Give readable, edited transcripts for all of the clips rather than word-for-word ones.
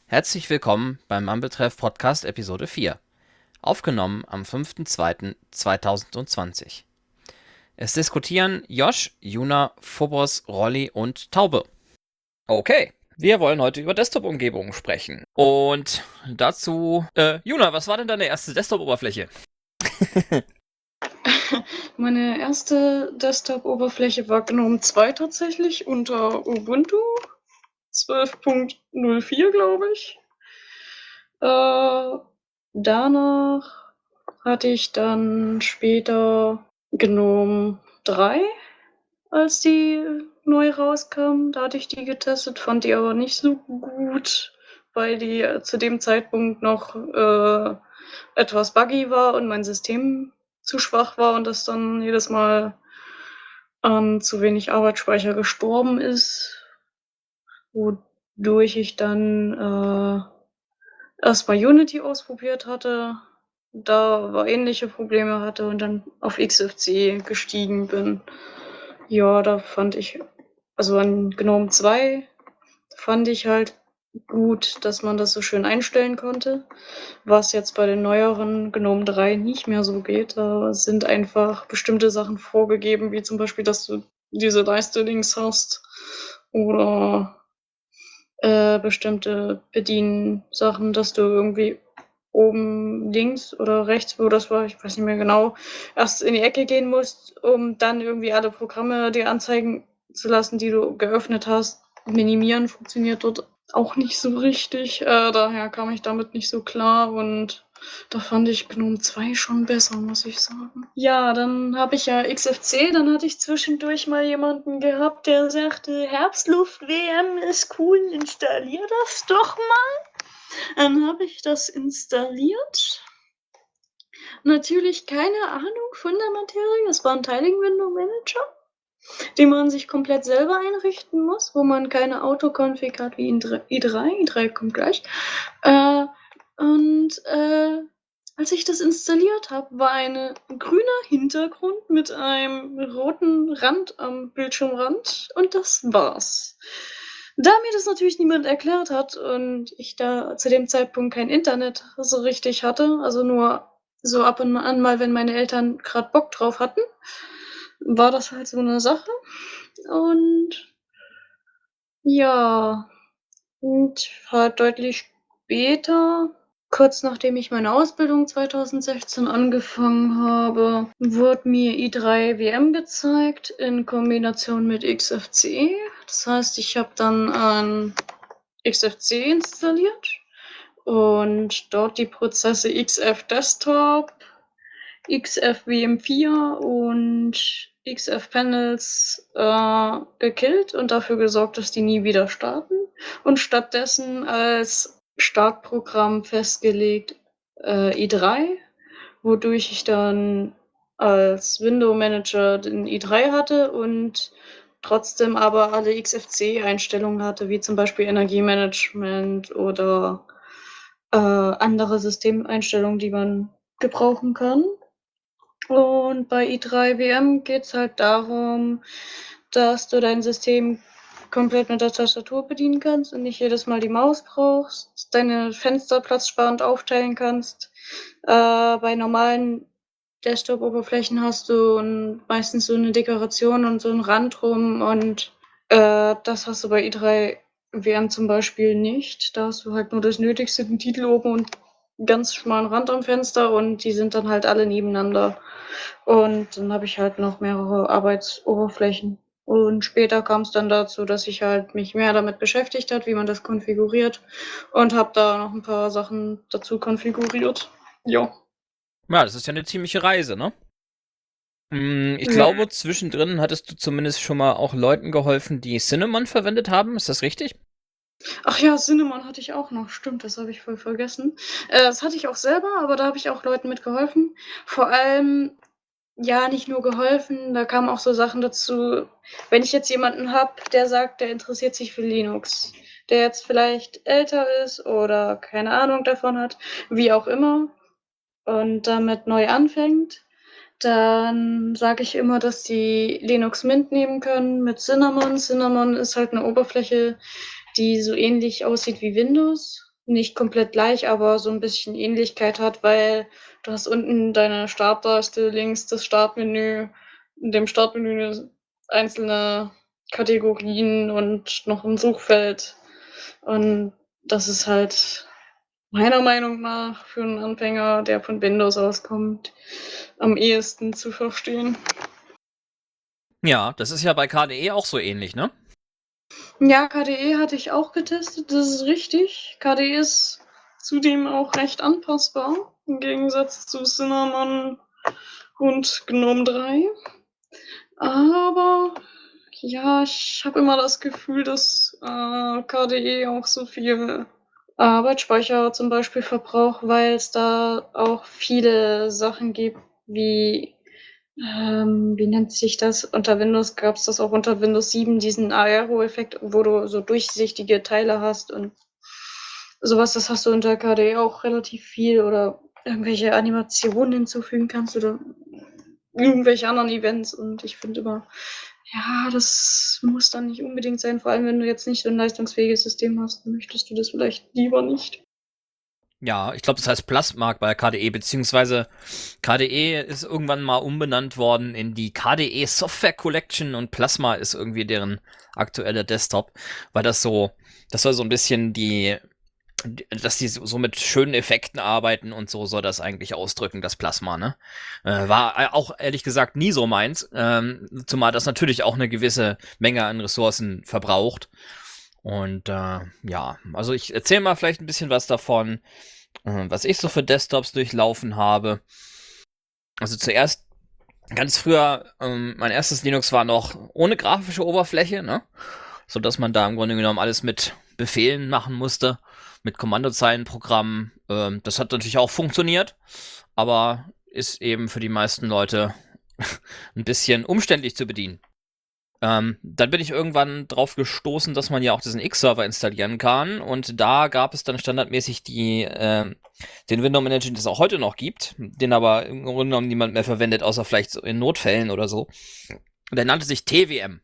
Herzlich willkommen beim Mumbletreff Podcast Episode 4, aufgenommen am 5.2.2020. Es diskutieren Josh, Juna, Phobos, Rolli und Taube. Okay, wir wollen heute über Desktop-Umgebungen sprechen. Und dazu, Juna, was war denn deine erste Desktop-Oberfläche? Meine erste Desktop-Oberfläche war GNOME 2 tatsächlich unter Ubuntu 12.04, glaube ich. Danach hatte ich dann später GNOME 3, als die neu rauskam. Da hatte ich die getestet, fand die aber nicht so gut, weil die zu dem Zeitpunkt noch etwas buggy war und mein System zu schwach war und das dann jedes Mal an zu wenig Arbeitsspeicher gestorben ist, wodurch ich dann erstmal Unity ausprobiert hatte, da aber ähnliche Probleme hatte und dann auf XFCE gestiegen bin. Ja, da fand ich, also an GNOME 2 fand ich halt gut, dass man das so schön einstellen konnte, was jetzt bei den neueren GNOME 3 nicht mehr so geht. Da sind einfach bestimmte Sachen vorgegeben, wie zum Beispiel, dass du diese Leiste links hast oder bestimmte Bediensachen, dass du irgendwie oben links oder rechts, wo das war, ich weiß nicht mehr genau, erst in die Ecke gehen musst, um dann irgendwie alle Programme dir anzeigen zu lassen, die du geöffnet hast. Minimieren funktioniert dort auch nicht so richtig. Daher kam ich damit nicht so klar und da fand ich GNOME 2 schon besser, muss ich sagen. Ja, dann habe ich ja XFC, dann hatte ich zwischendurch mal jemanden gehabt, der sagte, Herbstluft-WM ist cool, installier das doch mal. Dann habe ich das installiert. Natürlich keine Ahnung von der Materie. Es war ein Tiling Window Manager, den man sich komplett selber einrichten muss, wo man keine Autoconfig hat wie in i3. i3 kommt gleich. Als ich das installiert habe, war ein grüner Hintergrund mit einem roten Rand am Bildschirmrand und das war's. Da mir das natürlich niemand erklärt hat und ich da zu dem Zeitpunkt kein Internet so richtig hatte, also nur so ab und an mal, wenn meine Eltern gerade Bock drauf hatten, war das halt so eine Sache. Und ja, und halt deutlich später, kurz nachdem ich meine Ausbildung 2016 angefangen habe, wurde mir i3 WM gezeigt in Kombination mit XFCE. Das heißt, ich habe dann ein XFCE installiert und dort die Prozesse XF Desktop, XFVM4 und XF Panels gekillt und dafür gesorgt, dass die nie wieder starten und stattdessen als Startprogramm festgelegt i3, wodurch ich dann als Window Manager den i3 hatte und trotzdem aber alle XFCE-Einstellungen hatte, wie zum Beispiel Energiemanagement oder andere Systemeinstellungen, die man gebrauchen kann. Und bei i3 WM geht es halt darum, dass du dein System komplett mit der Tastatur bedienen kannst und nicht jedes Mal die Maus brauchst, deine Fenster platzsparend aufteilen kannst. Bei normalen Desktop-Oberflächen hast du meistens so eine Dekoration und so einen Rand rum und das hast du bei i3 WM zum Beispiel nicht. Da hast du halt nur das Nötigste, den Titel oben und einen ganz schmalen Rand am Fenster und die sind dann halt alle nebeneinander. Und dann habe ich halt noch mehrere Arbeitsoberflächen. Und später kam es dann dazu, dass ich halt mich mehr damit beschäftigt hat, wie man das konfiguriert und habe da noch ein paar Sachen dazu konfiguriert. Ja. Ja, das ist ja eine ziemliche Reise, ne? Ich Ja. glaube, zwischendrin hattest du zumindest schon mal auch Leuten geholfen, die Cinnamon verwendet haben. Ist das richtig? Ach ja, Cinnamon hatte ich auch noch. Stimmt, das habe ich voll vergessen. Das hatte ich auch selber, aber da habe ich auch Leuten mitgeholfen. Vor allem, ja, nicht nur geholfen, da kamen auch so Sachen dazu, wenn ich jetzt jemanden habe, der sagt, der interessiert sich für Linux, der jetzt vielleicht älter ist oder keine Ahnung davon hat, wie auch immer, und damit neu anfängt, dann sage ich immer, dass die Linux Mint nehmen können mit Cinnamon. Cinnamon ist halt eine Oberfläche, die so ähnlich aussieht wie Windows nicht komplett gleich, aber so ein bisschen Ähnlichkeit hat, weil du hast unten deine Startleiste, links das Startmenü, in dem Startmenü einzelne Kategorien und noch ein Suchfeld. Und das ist halt meiner Meinung nach für einen Anfänger, der von Windows auskommt, am ehesten zu verstehen. Ja, das ist ja bei KDE auch so ähnlich, ne? Ja, KDE hatte ich auch getestet, das ist richtig. KDE ist zudem auch recht anpassbar, im Gegensatz zu Cinnamon und GNOME 3. Aber ja, ich habe immer das Gefühl, dass KDE auch so viel Arbeitsspeicher zum Beispiel verbraucht, weil es da auch viele Sachen gibt, wie nennt sich das? Unter Windows gab es das auch unter Windows 7, diesen Aero-Effekt, wo du so durchsichtige Teile hast und sowas, das hast du unter KDE auch relativ viel oder irgendwelche Animationen hinzufügen kannst oder irgendwelche anderen Events und ich finde immer, ja, das muss dann nicht unbedingt sein, vor allem wenn du jetzt nicht so ein leistungsfähiges System hast, möchtest du das vielleicht lieber nicht. Ja, ich glaube, das heißt Plasmark bei KDE, beziehungsweise KDE ist irgendwann mal umbenannt worden in die KDE Software Collection und Plasma ist irgendwie deren aktueller Desktop, weil das soll so ein bisschen dass die so mit schönen Effekten arbeiten und so soll das eigentlich ausdrücken, das Plasma, ne? War auch ehrlich gesagt nie so meins, zumal das natürlich auch eine gewisse Menge an Ressourcen verbraucht. Und ja, also ich erzähle mal vielleicht ein bisschen was davon, was ich so für Desktops durchlaufen habe. Also zuerst ganz früher, mein erstes Linux war noch ohne grafische Oberfläche, ne? So dass man da im Grunde genommen alles mit Befehlen machen musste, mit Kommandozeilenprogrammen. Das hat natürlich auch funktioniert, aber ist eben für die meisten Leute ein bisschen umständlich zu bedienen. Dann bin ich irgendwann drauf gestoßen, dass man ja auch diesen X-Server installieren kann. Und da gab es dann standardmäßig den Window Manager, den es auch heute noch gibt, den aber im Grunde genommen niemand mehr verwendet, außer vielleicht so in Notfällen oder so. Und der nannte sich TWM.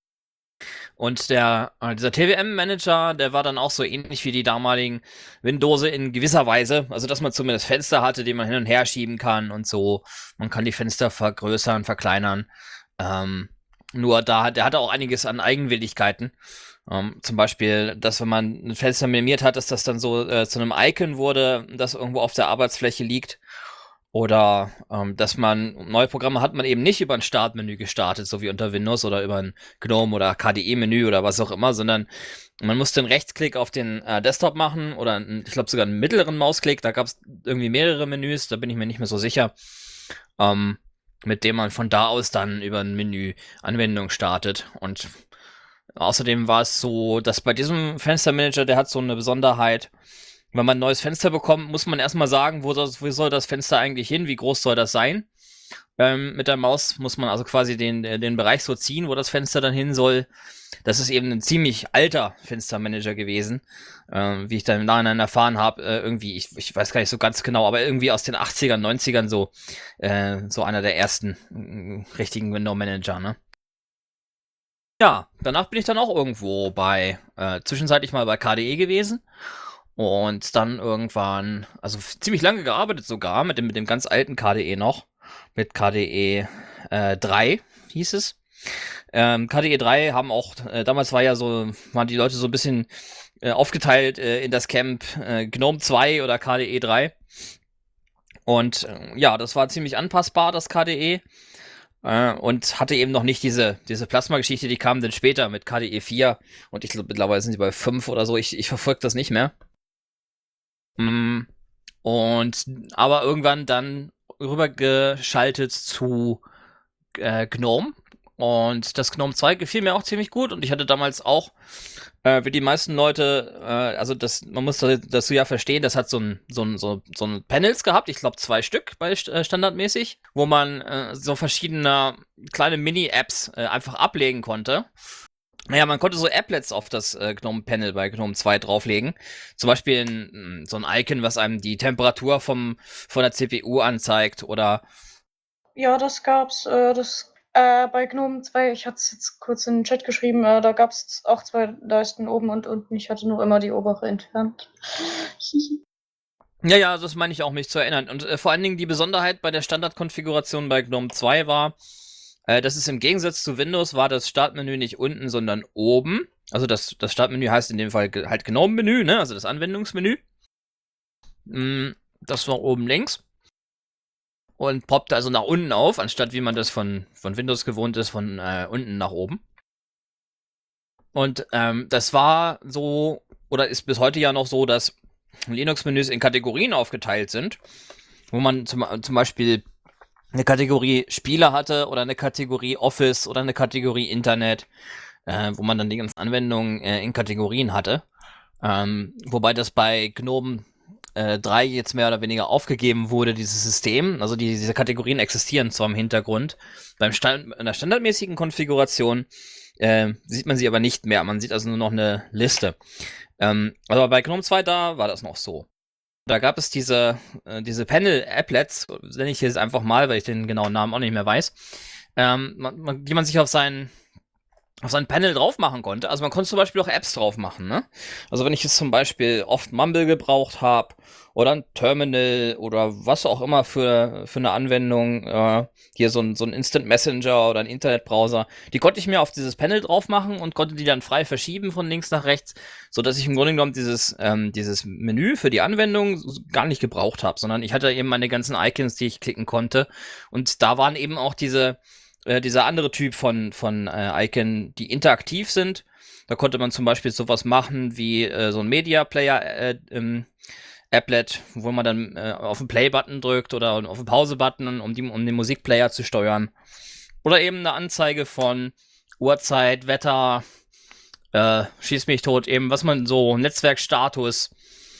Und dieser TWM-Manager, der war dann auch so ähnlich wie die damaligen Windows in gewisser Weise. Also, dass man zumindest Fenster hatte, die man hin und her schieben kann und so. Man kann die Fenster vergrößern, verkleinern. Ähm, nur der hatte auch einiges an Eigenwilligkeiten. Zum Beispiel, dass wenn man ein Fenster minimiert hat, dass das dann so zu einem Icon wurde, das irgendwo auf der Arbeitsfläche liegt. Oder dass man neue Programme hat man eben nicht über ein Startmenü gestartet, so wie unter Windows oder über ein GNOME oder KDE-Menü oder was auch immer, sondern man musste einen Rechtsklick auf den Desktop machen oder ich glaube sogar einen mittleren Mausklick. Da gab es irgendwie mehrere Menüs, da bin ich mir nicht mehr so sicher, mit dem man von da aus dann über ein Menü Anwendung startet. Und außerdem war es so, dass bei diesem Fenstermanager, der hat so eine Besonderheit. Wenn man ein neues Fenster bekommt, muss man erstmal sagen, wo soll das Fenster eigentlich hin, wie groß soll das sein. Mit der Maus muss man also quasi den Bereich so ziehen, wo das Fenster dann hin soll. Das ist eben ein ziemlich alter Fenstermanager gewesen, wie ich dann im Nachhinein erfahren habe. Irgendwie, ich weiß gar nicht so ganz genau, aber irgendwie aus den 80ern, 90ern so einer der ersten richtigen Window-Manager, ne? Ja, danach bin ich dann auch irgendwo zwischenzeitlich mal bei KDE gewesen. Und dann irgendwann, also ziemlich lange gearbeitet sogar, mit dem ganz alten KDE noch. Mit KDE 3 hieß es. KDE 3 haben auch, damals waren die Leute so ein bisschen aufgeteilt in das Camp GNOME 2 oder KDE 3. Und ja, das war ziemlich anpassbar, das KDE. Und hatte eben noch nicht diese Plasma-Geschichte, die kam dann später mit KDE 4. Und ich glaube, mittlerweile sind sie bei 5 oder so. Ich verfolge das nicht mehr. Und aber irgendwann dann rübergeschaltet zu GNOME. Und das GNOME 2 gefiel mir auch ziemlich gut. Und ich hatte damals auch, wie die meisten Leute, man muss dazu ja verstehen, das hat so ein Panels gehabt, ich glaube 2 Stück standardmäßig, wo man so verschiedene kleine Mini-Apps einfach ablegen konnte. Naja, man konnte so Applets auf das GNOME-Panel bei GNOME 2 drauflegen. Zum Beispiel so ein Icon, was einem die Temperatur von der CPU anzeigt oder Ja, das gab's. Das Bei GNOME 2, ich hatte es jetzt kurz in den Chat geschrieben, da gab es auch 2 Leisten oben und unten. Ich hatte nur immer die obere entfernt. Ja, das meine ich auch, mich zu erinnern. Und vor allen Dingen die Besonderheit bei der Standardkonfiguration bei GNOME 2 war, dass es im Gegensatz zu Windows war das Startmenü nicht unten, sondern oben. Also das Startmenü heißt in dem Fall halt GNOME-Menü, ne? Also das Anwendungsmenü. Das war oben links. Und poppte also nach unten auf, anstatt wie man das von Windows gewohnt ist, von unten nach oben. Und das war so, oder ist bis heute ja noch so, dass Linux-Menüs in Kategorien aufgeteilt sind, wo man zum Beispiel eine Kategorie Spiele hatte oder eine Kategorie Office oder eine Kategorie Internet, wo man dann die ganzen Anwendungen in Kategorien hatte. Wobei das bei GNOME 3 jetzt mehr oder weniger aufgegeben wurde, dieses System. Also diese Kategorien existieren zwar im Hintergrund. In der standardmäßigen Konfiguration sieht man sie aber nicht mehr. Man sieht also nur noch eine Liste. Aber bei GNOME 2 da war das noch so. Da gab es diese Panel-Applets, nenne ich jetzt einfach mal, weil ich den genauen Namen auch nicht mehr weiß, die man sich auf sein Panel drauf machen konnte. Also man konnte zum Beispiel auch Apps drauf machen, ne? Also wenn ich jetzt zum Beispiel oft Mumble gebraucht habe oder ein Terminal oder was auch immer für eine Anwendung, hier so ein Instant Messenger oder ein Internetbrowser, die konnte ich mir auf dieses Panel drauf machen und konnte die dann frei verschieben von links nach rechts, so dass ich im Grunde genommen dieses Menü für die Anwendung gar nicht gebraucht habe, sondern ich hatte eben meine ganzen Icons, die ich klicken konnte, und da waren eben auch dieser andere Typ von Icon, die interaktiv sind. Da konnte man zum Beispiel sowas machen wie so ein Media Player Applet, wo man dann auf den Play-Button drückt oder auf den Pause-Button, um den Musikplayer zu steuern. Oder eben eine Anzeige von Uhrzeit, Wetter, schieß mich tot, eben was man so, Netzwerkstatus.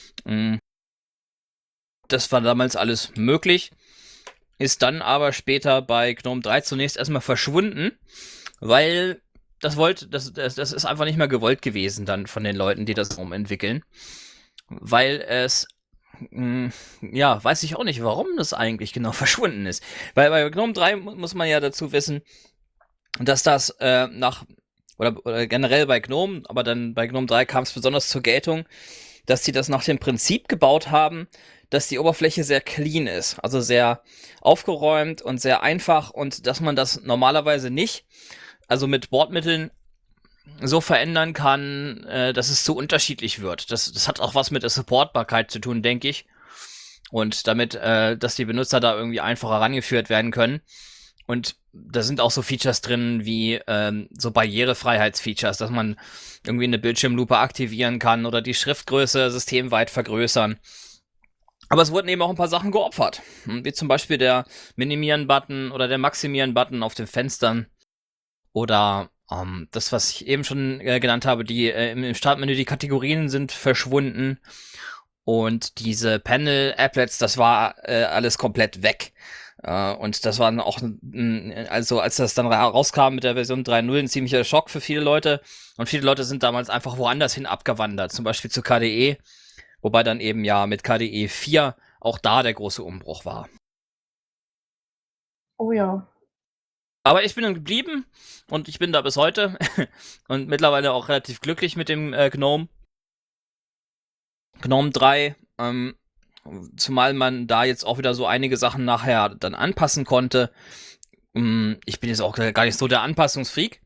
Das war damals alles möglich. Ist dann aber später bei GNOME 3 zunächst erstmal verschwunden, weil das ist einfach nicht mehr gewollt gewesen dann von den Leuten, die das entwickeln. Weil es, weiß ich auch nicht, warum das eigentlich genau verschwunden ist. Weil bei GNOME 3 muss man ja dazu wissen, dass das oder generell bei GNOME, aber dann bei GNOME 3 kam es besonders zur Geltung, dass sie das nach dem Prinzip gebaut haben, dass die Oberfläche sehr clean ist, also sehr aufgeräumt und sehr einfach, und dass man das normalerweise nicht, also mit Bordmitteln, so verändern kann, dass es zu unterschiedlich wird. Das hat auch was mit der Supportbarkeit zu tun, denke ich. Und damit, dass die Benutzer da irgendwie einfacher rangeführt werden können. Und da sind auch so Features drin wie so Barrierefreiheitsfeatures, dass man irgendwie eine Bildschirmlupe aktivieren kann oder die Schriftgröße systemweit vergrößern. Aber es wurden eben auch ein paar Sachen geopfert, wie zum Beispiel der Minimieren-Button oder der Maximieren-Button auf den Fenstern oder das, was ich eben schon genannt habe, die im Startmenü, die Kategorien sind verschwunden und diese Panel-Applets, das war alles komplett weg. Und das war auch, also als das dann rauskam mit der Version 3.0, ein ziemlicher Schock für viele Leute. Und viele Leute sind damals einfach woanders hin abgewandert, zum Beispiel zu KDE. Wobei dann eben ja mit KDE 4 auch da der große Umbruch war. Oh ja. Aber ich bin dann geblieben und ich bin da bis heute und mittlerweile auch relativ glücklich mit dem GNOME 3. Zumal man da jetzt auch wieder so einige Sachen nachher dann anpassen konnte. Ich bin jetzt auch gar nicht so der Anpassungsfreak.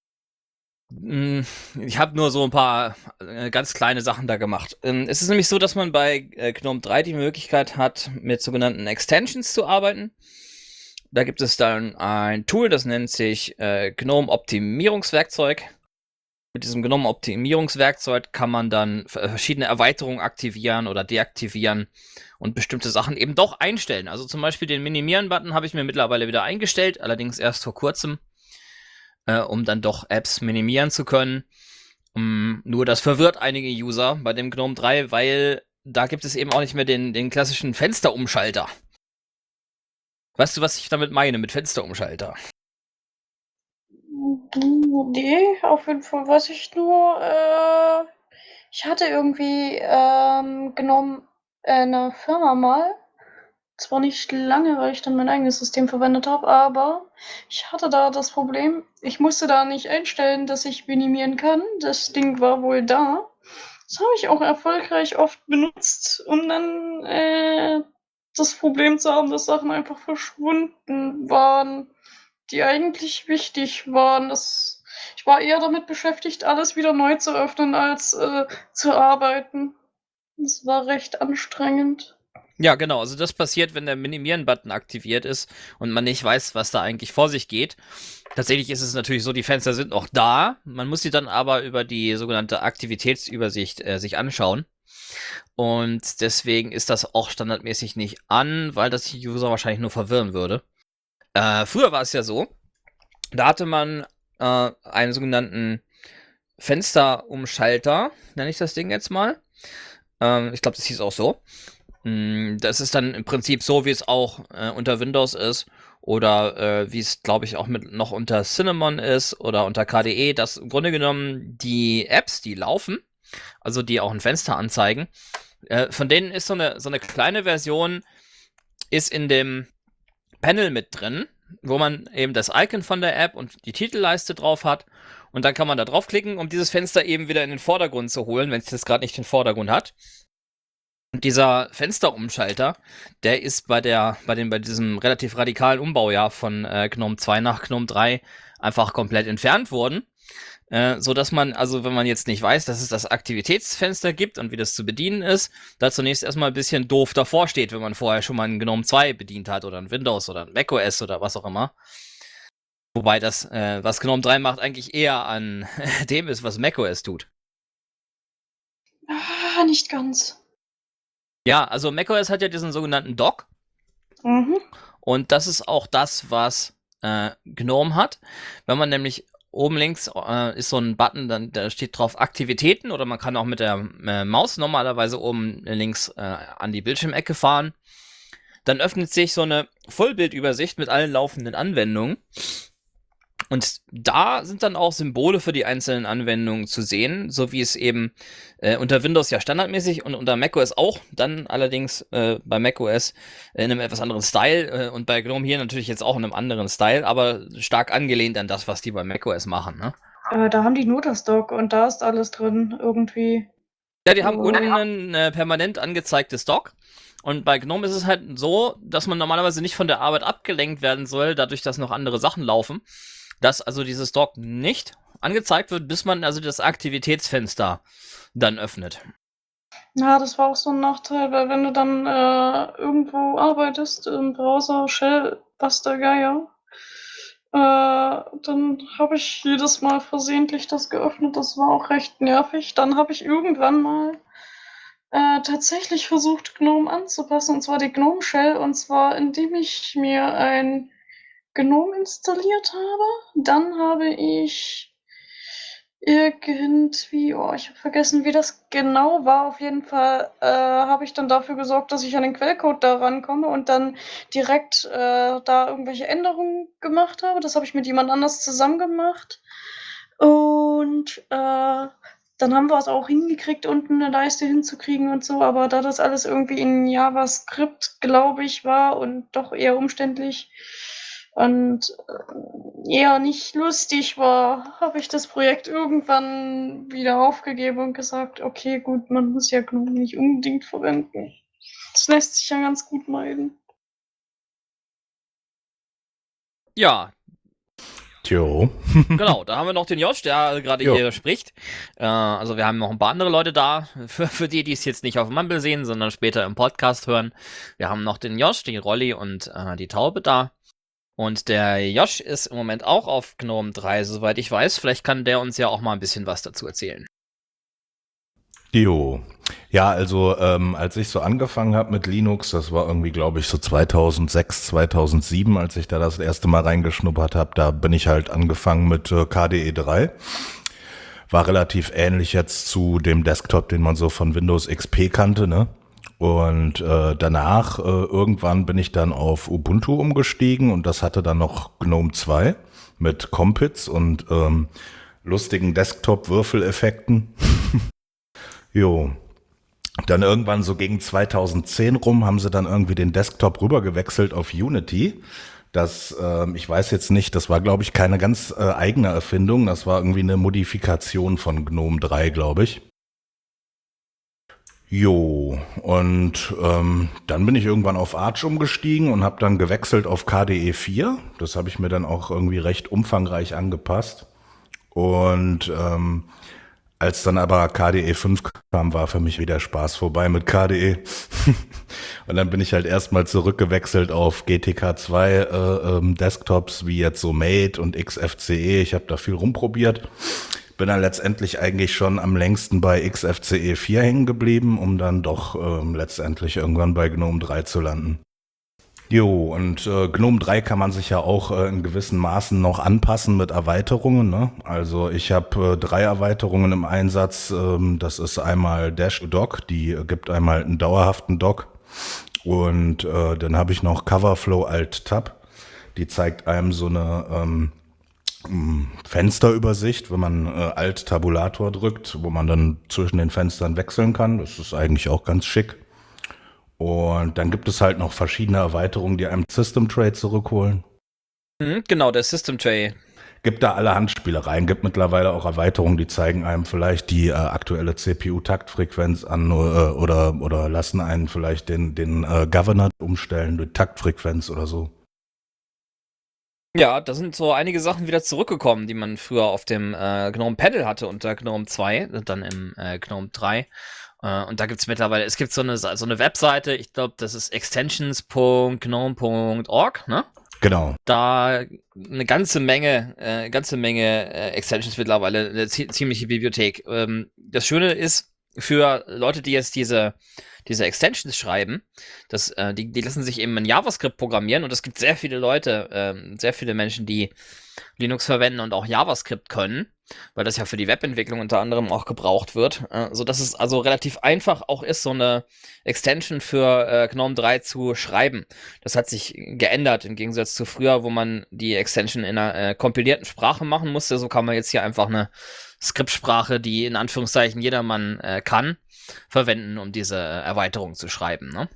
Ich habe nur so ein paar ganz kleine Sachen da gemacht. Es ist nämlich so, dass man bei GNOME 3 die Möglichkeit hat, mit sogenannten Extensions zu arbeiten. Da gibt es dann ein Tool, das nennt sich GNOME Optimierungswerkzeug. Mit diesem GNOME Optimierungswerkzeug kann man dann verschiedene Erweiterungen aktivieren oder deaktivieren und bestimmte Sachen eben doch einstellen. Also zum Beispiel den Minimieren-Button habe ich mir mittlerweile wieder eingestellt, allerdings erst vor kurzem, um dann doch Apps minimieren zu können. Nur das verwirrt einige User bei dem GNOME 3, weil da gibt es eben auch nicht mehr den klassischen Fensterumschalter. Weißt du, was ich damit meine mit Fensterumschalter? Nee, auf jeden Fall weiß ich nur, ich hatte irgendwie genommen eine Firma mal, zwar nicht lange, weil ich dann mein eigenes System verwendet habe, aber ich hatte da das Problem, ich musste da nicht einstellen, dass ich minimieren kann. Das Ding war wohl da. Das habe ich auch erfolgreich oft benutzt, um dann das Problem zu haben, dass Sachen einfach verschwunden waren, die eigentlich wichtig waren. Ich war eher damit beschäftigt, alles wieder neu zu öffnen, als zu arbeiten. Das war recht anstrengend. Ja, genau. Also das passiert, wenn der Minimieren-Button aktiviert ist und man nicht weiß, was da eigentlich vor sich geht. Tatsächlich ist es natürlich so, die Fenster sind noch da. Man muss sie dann aber über die sogenannte Aktivitätsübersicht sich anschauen. Und deswegen ist das auch standardmäßig nicht an, weil das die User wahrscheinlich nur verwirren würde. Früher war es ja so, da hatte man einen sogenannten Fensterumschalter, nenne ich das Ding jetzt mal. Ich glaube, das hieß auch so. Das ist dann im Prinzip so, wie es auch unter Windows ist oder wie es, glaube ich, auch noch unter Cinnamon ist oder unter KDE, dass im Grunde genommen die Apps, die laufen, also die auch ein Fenster anzeigen, von denen ist so eine kleine Version ist in dem Panel mit drin, wo man eben das Icon von der App und die Titelleiste drauf hat. Und dann kann man da draufklicken, um dieses Fenster eben wieder in den Vordergrund zu holen, wenn es jetzt gerade nicht den Vordergrund hat. Und dieser Fensterumschalter, der ist bei diesem relativ radikalen Umbau ja von GNOME 2 nach GNOME 3 einfach komplett entfernt worden. So dass man, also wenn man jetzt nicht weiß, dass es das Aktivitätsfenster gibt und wie das zu bedienen ist, da zunächst erstmal ein bisschen doof davor steht, wenn man vorher schon mal ein GNOME 2 bedient hat oder ein Windows oder ein macOS oder was auch immer. Wobei das, was GNOME 3 macht, eigentlich eher an dem ist, was macOS tut. Nicht ganz. Ja, also macOS hat ja diesen sogenannten Dock. Mhm. Und das ist auch das, was GNOME hat. Wenn man nämlich oben links ist so ein Button, da steht drauf Aktivitäten oder man kann auch mit der Maus normalerweise oben links an die Bildschirmecke fahren. Dann öffnet sich so eine Vollbildübersicht mit allen laufenden Anwendungen. Und da sind dann auch Symbole für die einzelnen Anwendungen zu sehen, so wie es eben unter Windows ja standardmäßig und unter macOS auch, dann allerdings bei macOS in einem etwas anderen Style und bei GNOME hier natürlich jetzt auch in einem anderen Style, aber stark angelehnt an das, was die bei macOS machen, ne? Da haben die nur das Dock und da ist alles drin irgendwie. Ja, die haben unten ein permanent angezeigtes Dock. Und bei GNOME ist es halt so, dass man normalerweise nicht von der Arbeit abgelenkt werden soll, dadurch, dass noch andere Sachen laufen. Dass also dieses Dock nicht angezeigt wird, bis man also das Aktivitätsfenster dann öffnet. Ja, das war auch so ein Nachteil, weil wenn du dann irgendwo arbeitest im Browser, Shell, was der Geier, dann habe ich jedes Mal versehentlich das geöffnet. Das war auch recht nervig. Dann habe ich irgendwann mal tatsächlich versucht, GNOME anzupassen, und zwar die GNOME Shell, und zwar indem ich mir ein GNOME installiert habe. Dann habe ich irgendwie, ich habe vergessen, wie das genau war. Auf jeden Fall habe ich dann dafür gesorgt, dass ich an den Quellcode da rankomme und dann direkt da irgendwelche Änderungen gemacht habe. Das habe ich mit jemand anders zusammen gemacht. Und dann haben wir es auch hingekriegt, unten eine Leiste hinzukriegen und so. Aber da das alles irgendwie in JavaScript, glaube ich, war und doch eher umständlich und eher nicht lustig war, habe ich das Projekt irgendwann wieder aufgegeben und gesagt, okay, gut, man muss ja GNOME nicht unbedingt verwenden. Das lässt sich ja ganz gut meiden. Ja, Jo. genau, da haben wir noch den Josh, der gerade hier spricht. Also wir haben noch ein paar andere Leute da, für die es jetzt nicht auf Mumble sehen, sondern später im Podcast hören. Wir haben noch den Josh, die Rolli und die Taube da. Und der Josh ist im Moment auch auf GNOME 3, soweit ich weiß. Vielleicht kann der uns ja auch mal ein bisschen was dazu erzählen. Jo. Ja, also als ich so angefangen habe mit Linux, das war irgendwie, glaube ich, so 2006, 2007, als ich da das erste Mal reingeschnuppert habe, da bin ich halt angefangen mit KDE 3. War relativ ähnlich jetzt zu dem Desktop, den man so von Windows XP kannte, ne? Und danach, irgendwann bin ich dann auf Ubuntu umgestiegen und das hatte dann noch GNOME 2 mit Compiz und lustigen Desktop-Würfeleffekten. Jo. Dann irgendwann so gegen 2010 rum haben sie dann irgendwie den Desktop rübergewechselt auf Unity. Das, ich weiß jetzt nicht, das war, glaube ich, keine ganz eigene Erfindung. Das war irgendwie eine Modifikation von GNOME 3, glaube ich. Jo, und dann bin ich irgendwann auf Arch umgestiegen und habe dann gewechselt auf KDE 4. Das habe ich mir dann auch irgendwie recht umfangreich angepasst. Und als dann aber KDE 5 kam, war für mich wieder Spaß vorbei mit KDE. Und dann bin ich halt erstmal zurückgewechselt auf GTK 2 Desktops wie jetzt so Mate und XFCE. Ich habe da viel rumprobiert. Bin dann letztendlich eigentlich schon am längsten bei XFCE 4 hängen geblieben, um dann doch letztendlich irgendwann bei GNOME 3 zu landen. Jo, und GNOME 3 kann man sich ja auch in gewissen Maßen noch anpassen mit Erweiterungen. Ne? Also ich habe 3 Erweiterungen im Einsatz. Das ist einmal Dash-Dock, die gibt einmal einen dauerhaften Dock. Und dann habe ich noch Coverflow Alt-Tab. Die zeigt einem so eine Fensterübersicht, wenn man Alt-Tabulator drückt, wo man dann zwischen den Fenstern wechseln kann. Das ist eigentlich auch ganz schick. Und dann gibt es halt noch verschiedene Erweiterungen, die einem System Tray zurückholen. Genau, der System Tray. Gibt da alle Handspielereien, gibt mittlerweile auch Erweiterungen, die zeigen einem vielleicht die aktuelle CPU-Taktfrequenz an oder lassen einen vielleicht den Governor umstellen durch Taktfrequenz oder so. Ja, da sind so einige Sachen wieder zurückgekommen, die man früher auf dem GNOME Panel hatte unter GNOME 2, dann im GNOME 3. Und da gibt's mittlerweile, es gibt so eine Webseite, ich glaube, das ist extensions.gnome.org, ne? Genau. Da eine ganze Menge Extensions mittlerweile, eine ziemliche Bibliothek. Das Schöne ist, für Leute, die jetzt diese Extensions schreiben, die lassen sich eben in JavaScript programmieren und es gibt sehr viele Leute, sehr viele Menschen, die Linux verwenden und auch JavaScript können, weil das ja für die Webentwicklung unter anderem auch gebraucht wird, sodass es also relativ einfach auch ist, so eine Extension für GNOME 3 zu schreiben. Das hat sich geändert im Gegensatz zu früher, wo man die Extension in einer kompilierten Sprache machen musste. So kann man jetzt hier einfach eine Skriptsprache, die in Anführungszeichen jedermann kann, verwenden, um diese Erweiterung zu schreiben, ne?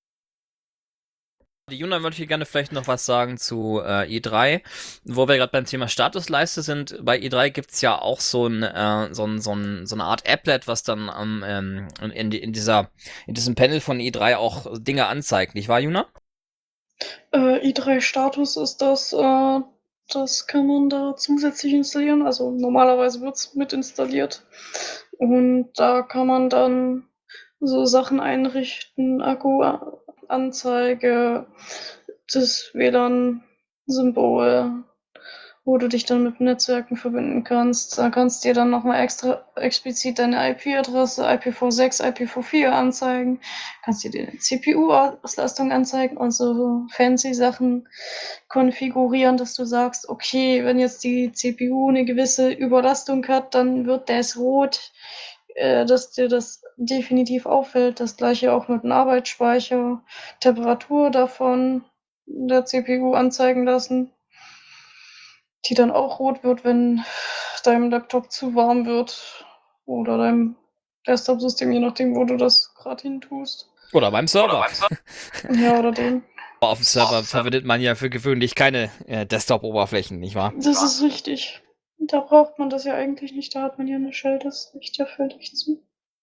Die Juna würde ich gerne vielleicht noch was sagen zu i3, wo wir gerade beim Thema Statusleiste sind. Bei i3 gibt's ja auch so eine Art Applet, was dann in diesem Panel von i3 auch Dinge anzeigt, nicht wahr, Juna? i3-Status ist das, das kann man da zusätzlich installieren. Also normalerweise wird's mit installiert. Und da kann man dann so Sachen einrichten, Akkuanzeige, das WLAN-Symbol, wo du dich dann mit Netzwerken verbinden kannst. Da kannst du dir dann nochmal explizit deine IP-Adresse, IPv6, IPv4 anzeigen. Kannst dir die CPU-Auslastung anzeigen und so fancy Sachen konfigurieren, dass du sagst, okay, wenn jetzt die CPU eine gewisse Überlastung hat, dann wird das rot, dass dir das definitiv auffällt. Das gleiche auch mit dem Arbeitsspeicher, Temperatur davon der CPU anzeigen lassen, die dann auch rot wird, wenn deinem Laptop zu warm wird oder deinem Desktop-System, je nachdem, wo du das gerade hin tust. Oder beim Server. Ja, oder dem. Auf dem Server verwendet man ja für gewöhnlich keine Desktop-Oberflächen, nicht wahr? Das ist richtig. Da braucht man das ja eigentlich nicht, da hat man ja eine Shell, das reicht ja völlig zu.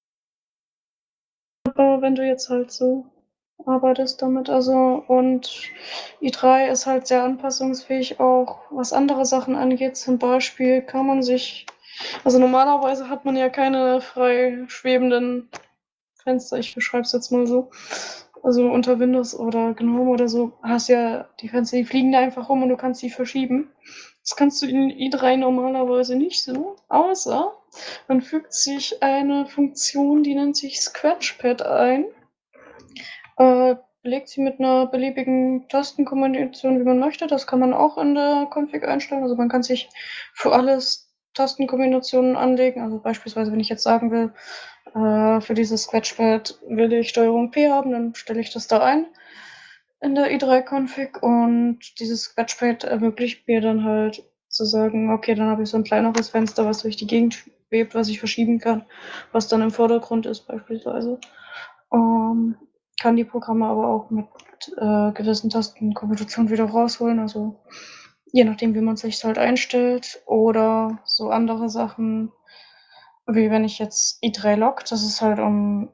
Aber wenn du jetzt halt so arbeitest damit, also und i3 ist halt sehr anpassungsfähig, auch was andere Sachen angeht. Zum Beispiel kann man sich, also normalerweise hat man ja keine frei schwebenden Fenster, ich beschreibe es jetzt mal so. Also unter Windows oder GNOME oder so hast ja die Fenster, die fliegen da einfach rum und du kannst sie verschieben. Das kannst du in i3 normalerweise nicht so, außer man fügt sich eine Funktion, die nennt sich Scratchpad ein, belegt sie mit einer beliebigen Tastenkombination, wie man möchte. Das kann man auch in der Config einstellen. Also man kann sich für alles Tastenkombinationen anlegen. Also beispielsweise, wenn ich jetzt sagen will, für dieses Scratchpad will ich Steuerung P haben, dann stelle ich das da ein in der i3-Config und dieses Scratchpad ermöglicht mir dann halt zu sagen, okay, dann habe ich so ein kleineres Fenster, was durch die Gegend schwebt, was ich verschieben kann, was dann im Vordergrund ist beispielsweise. Kann die Programme aber auch mit gewissen Tastenkombinationen wieder rausholen, also je nachdem, wie man sich halt einstellt, oder so andere Sachen, wie wenn ich jetzt i3 log, das ist halt um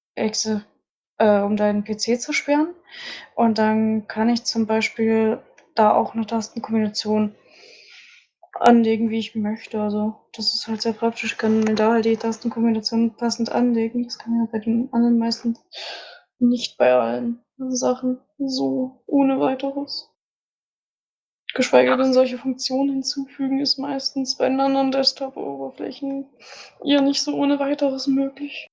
deinen PC zu sperren, und dann kann ich zum Beispiel da auch eine Tastenkombination anlegen, wie ich möchte. Also das ist halt sehr praktisch. Ich kann mir da halt die Tastenkombination passend anlegen. Das kann man ja bei den anderen meistens nicht bei allen Sachen so ohne weiteres. Geschweige denn solche Funktionen hinzufügen ist meistens bei den anderen Desktop-Oberflächen eher nicht so ohne weiteres möglich.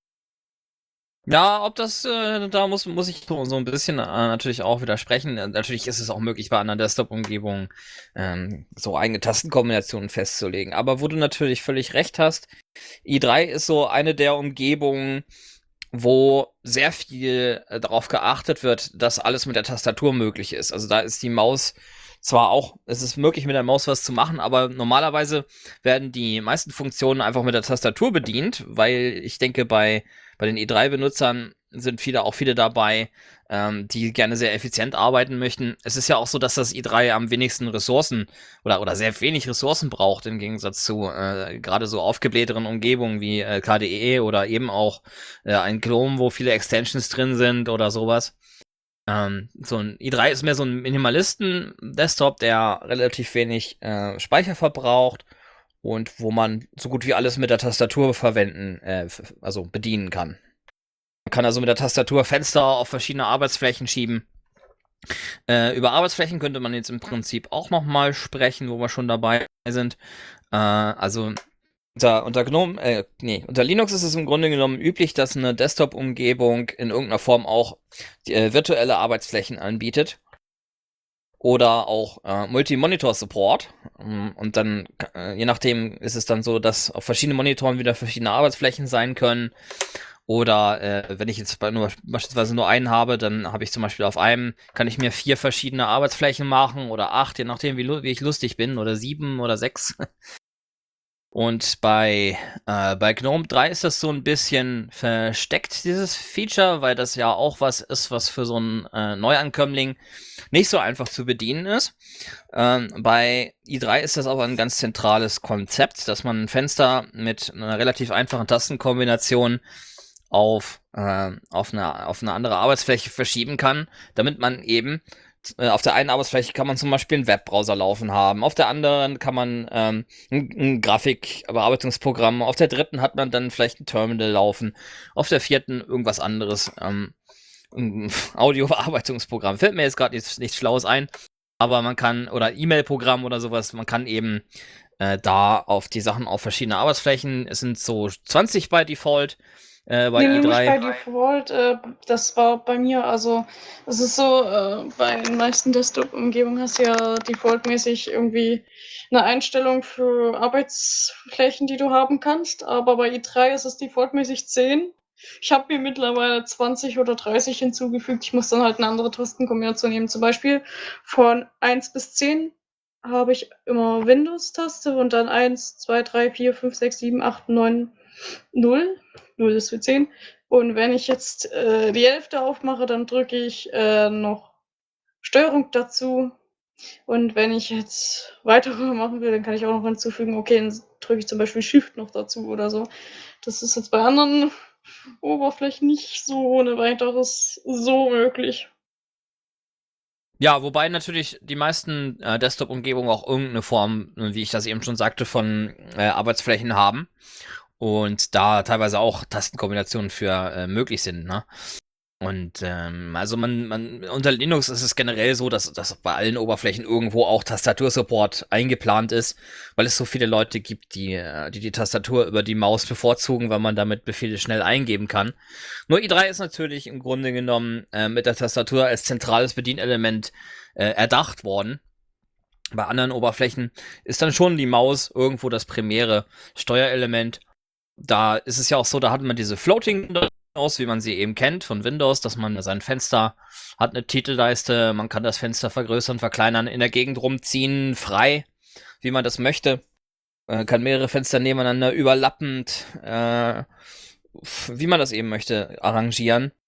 Ja, ob das, da muss ich so ein bisschen natürlich auch widersprechen. Natürlich ist es auch möglich, bei anderen Desktop-Umgebungen so eigene Tastenkombinationen festzulegen. Aber wo du natürlich völlig recht hast, i3 ist so eine der Umgebungen, wo sehr viel darauf geachtet wird, dass alles mit der Tastatur möglich ist. Also da ist die Maus zwar auch, es ist möglich mit der Maus was zu machen, aber normalerweise werden die meisten Funktionen einfach mit der Tastatur bedient, weil ich denke, bei den i3-Benutzern sind viele dabei, die gerne sehr effizient arbeiten möchten. Es ist ja auch so, dass das i3 am wenigsten Ressourcen oder sehr wenig Ressourcen braucht, im Gegensatz zu gerade so aufgeblähteren Umgebungen wie KDE oder eben auch ein GNOME, wo viele Extensions drin sind oder sowas. So ein i3 ist mehr so ein Minimalisten-Desktop, der relativ wenig Speicher verbraucht und wo man so gut wie alles mit der Tastatur also bedienen kann. Man kann also mit der Tastatur Fenster auf verschiedene Arbeitsflächen schieben. Über Arbeitsflächen könnte man jetzt im Prinzip auch nochmal sprechen, wo wir schon dabei sind. Also unter GNOME, unter Linux ist es im Grunde genommen üblich, dass eine Desktop-Umgebung in irgendeiner Form auch virtuelle Arbeitsflächen anbietet. Oder auch Multi-Monitor-Support. Und dann, je nachdem, ist es dann so, dass auf verschiedenen Monitoren wieder verschiedene Arbeitsflächen sein können. Oder wenn ich jetzt beispielsweise nur einen habe, dann habe ich zum Beispiel auf einem, kann ich mir 4 verschiedene Arbeitsflächen machen oder 8, je nachdem, wie ich lustig bin, oder 7 oder 6. Und bei GNOME 3 ist das so ein bisschen versteckt, dieses Feature, weil das ja auch was ist, was für so einen Neuankömmling nicht so einfach zu bedienen ist. Bei i3 ist das aber ein ganz zentrales Konzept, dass man ein Fenster mit einer relativ einfachen Tastenkombination auf eine andere Arbeitsfläche verschieben kann, damit man eben auf der einen Arbeitsfläche kann man zum Beispiel einen Webbrowser laufen haben, auf der anderen kann man ein Grafikbearbeitungsprogramm, auf der dritten hat man dann vielleicht ein Terminal laufen, auf der vierten irgendwas anderes, ein Audiobearbeitungsprogramm. Fällt mir jetzt gerade nichts Schlaues ein, aber man kann, oder E-Mail-Programm oder sowas, man kann eben da auf die Sachen auf verschiedene Arbeitsflächen, es sind so 20 bei Default, bei Nee, nicht bei i3. Default, das war bei mir, also es ist so, bei den meisten Desktop-Umgebungen hast du ja defaultmäßig irgendwie eine Einstellung für Arbeitsflächen, die du haben kannst, aber bei i3 ist es defaultmäßig 10. Ich habe mir mittlerweile 20 oder 30 hinzugefügt. Ich muss dann halt eine andere Tastenkombination nehmen. Zum Beispiel von 1 bis 10 habe ich immer Windows-Taste und dann 1, 2, 3, 4, 5, 6, 7, 8, 9, 0. 0 ist für 10. Und wenn ich jetzt die 11. aufmache, dann drücke ich noch Steuerung dazu. Und wenn ich jetzt weitere machen will, dann kann ich auch noch hinzufügen, okay, dann drücke ich zum Beispiel Shift noch dazu oder so. Das ist jetzt bei anderen Oberflächen nicht so ohne weiteres so möglich. Ja, wobei natürlich die meisten Desktop-Umgebungen auch irgendeine Form, wie ich das eben schon sagte, von Arbeitsflächen haben. Und da teilweise auch Tastenkombinationen für möglich sind, ne? Und also man unter Linux ist es generell so, dass bei allen Oberflächen irgendwo auch Tastatursupport eingeplant ist, weil es so viele Leute gibt, die Tastatur über die Maus bevorzugen, weil man damit Befehle schnell eingeben kann. Nur i3 ist natürlich im Grunde genommen mit der Tastatur als zentrales Bedienelement erdacht worden. Bei anderen Oberflächen ist dann schon die Maus irgendwo das primäre Steuerelement. Da ist es ja auch so, da hat man diese Floating aus, wie man sie eben kennt von Windows, dass man sein Fenster hat, eine Titelleiste, man kann das Fenster vergrößern, verkleinern, in der Gegend rumziehen, frei, wie man das möchte. Kann mehrere Fenster nebeneinander überlappend, wie man das eben möchte, arrangieren.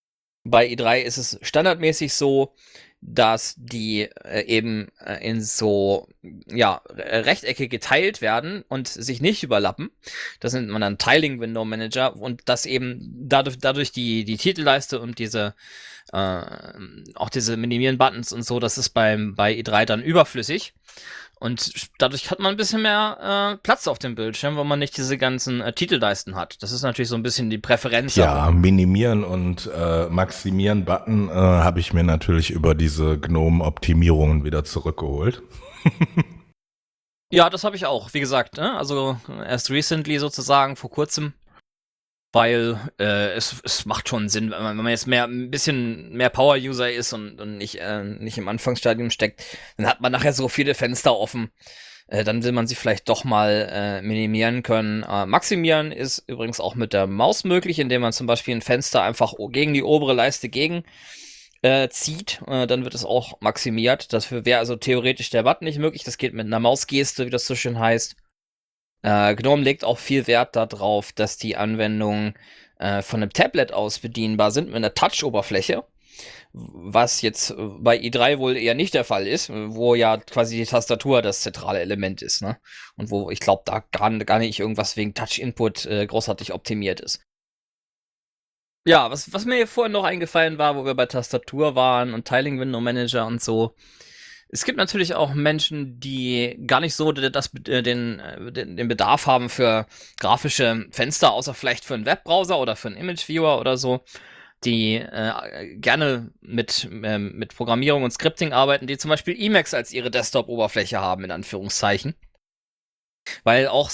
Bei i3 ist es standardmäßig so, dass die eben in so Rechtecke geteilt werden und sich nicht überlappen. Das nennt man dann Tiling Window Manager und dass eben dadurch die Titelleiste und diese auch diese Minimieren-Buttons und so, das ist bei i3 dann überflüssig. Und dadurch hat man ein bisschen mehr Platz auf dem Bildschirm, weil man nicht diese ganzen Titelleisten hat. Das ist natürlich so ein bisschen die Präferenz. Ja, minimieren und maximieren Button habe ich mir natürlich über diese GNOME-Optimierungen wieder zurückgeholt. Ja, das habe ich auch, wie gesagt, ne? Also erst recently sozusagen, vor kurzem, weil es macht schon Sinn, wenn man jetzt ein bisschen mehr Power-User ist und nicht im Anfangsstadium steckt, dann hat man nachher so viele Fenster offen. Dann will man sie vielleicht doch mal minimieren können. Maximieren ist übrigens auch mit der Maus möglich, indem man zum Beispiel ein Fenster einfach gegen die obere Leiste zieht. Dann wird es auch maximiert. Dafür wäre also theoretisch der Button nicht möglich. Das geht mit einer Mausgeste, wie das so schön heißt. GNOME legt auch viel Wert darauf, dass die Anwendungen von einem Tablet aus bedienbar sind mit einer Touch-Oberfläche. Was jetzt bei i3 wohl eher nicht der Fall ist, wo ja quasi die Tastatur das zentrale Element ist, ne? Und wo ich glaube, da gar nicht irgendwas wegen Touch-Input großartig optimiert ist. Ja, was mir hier vorhin noch eingefallen war, wo wir bei Tastatur waren und Tiling Window Manager und so. Es gibt natürlich auch Menschen, die gar nicht so den Bedarf haben für grafische Fenster, außer vielleicht für einen Webbrowser oder für einen Image Viewer oder so, die gerne mit Programmierung und Scripting arbeiten, die zum Beispiel Emacs als ihre Desktop-Oberfläche haben, in Anführungszeichen. Weil auch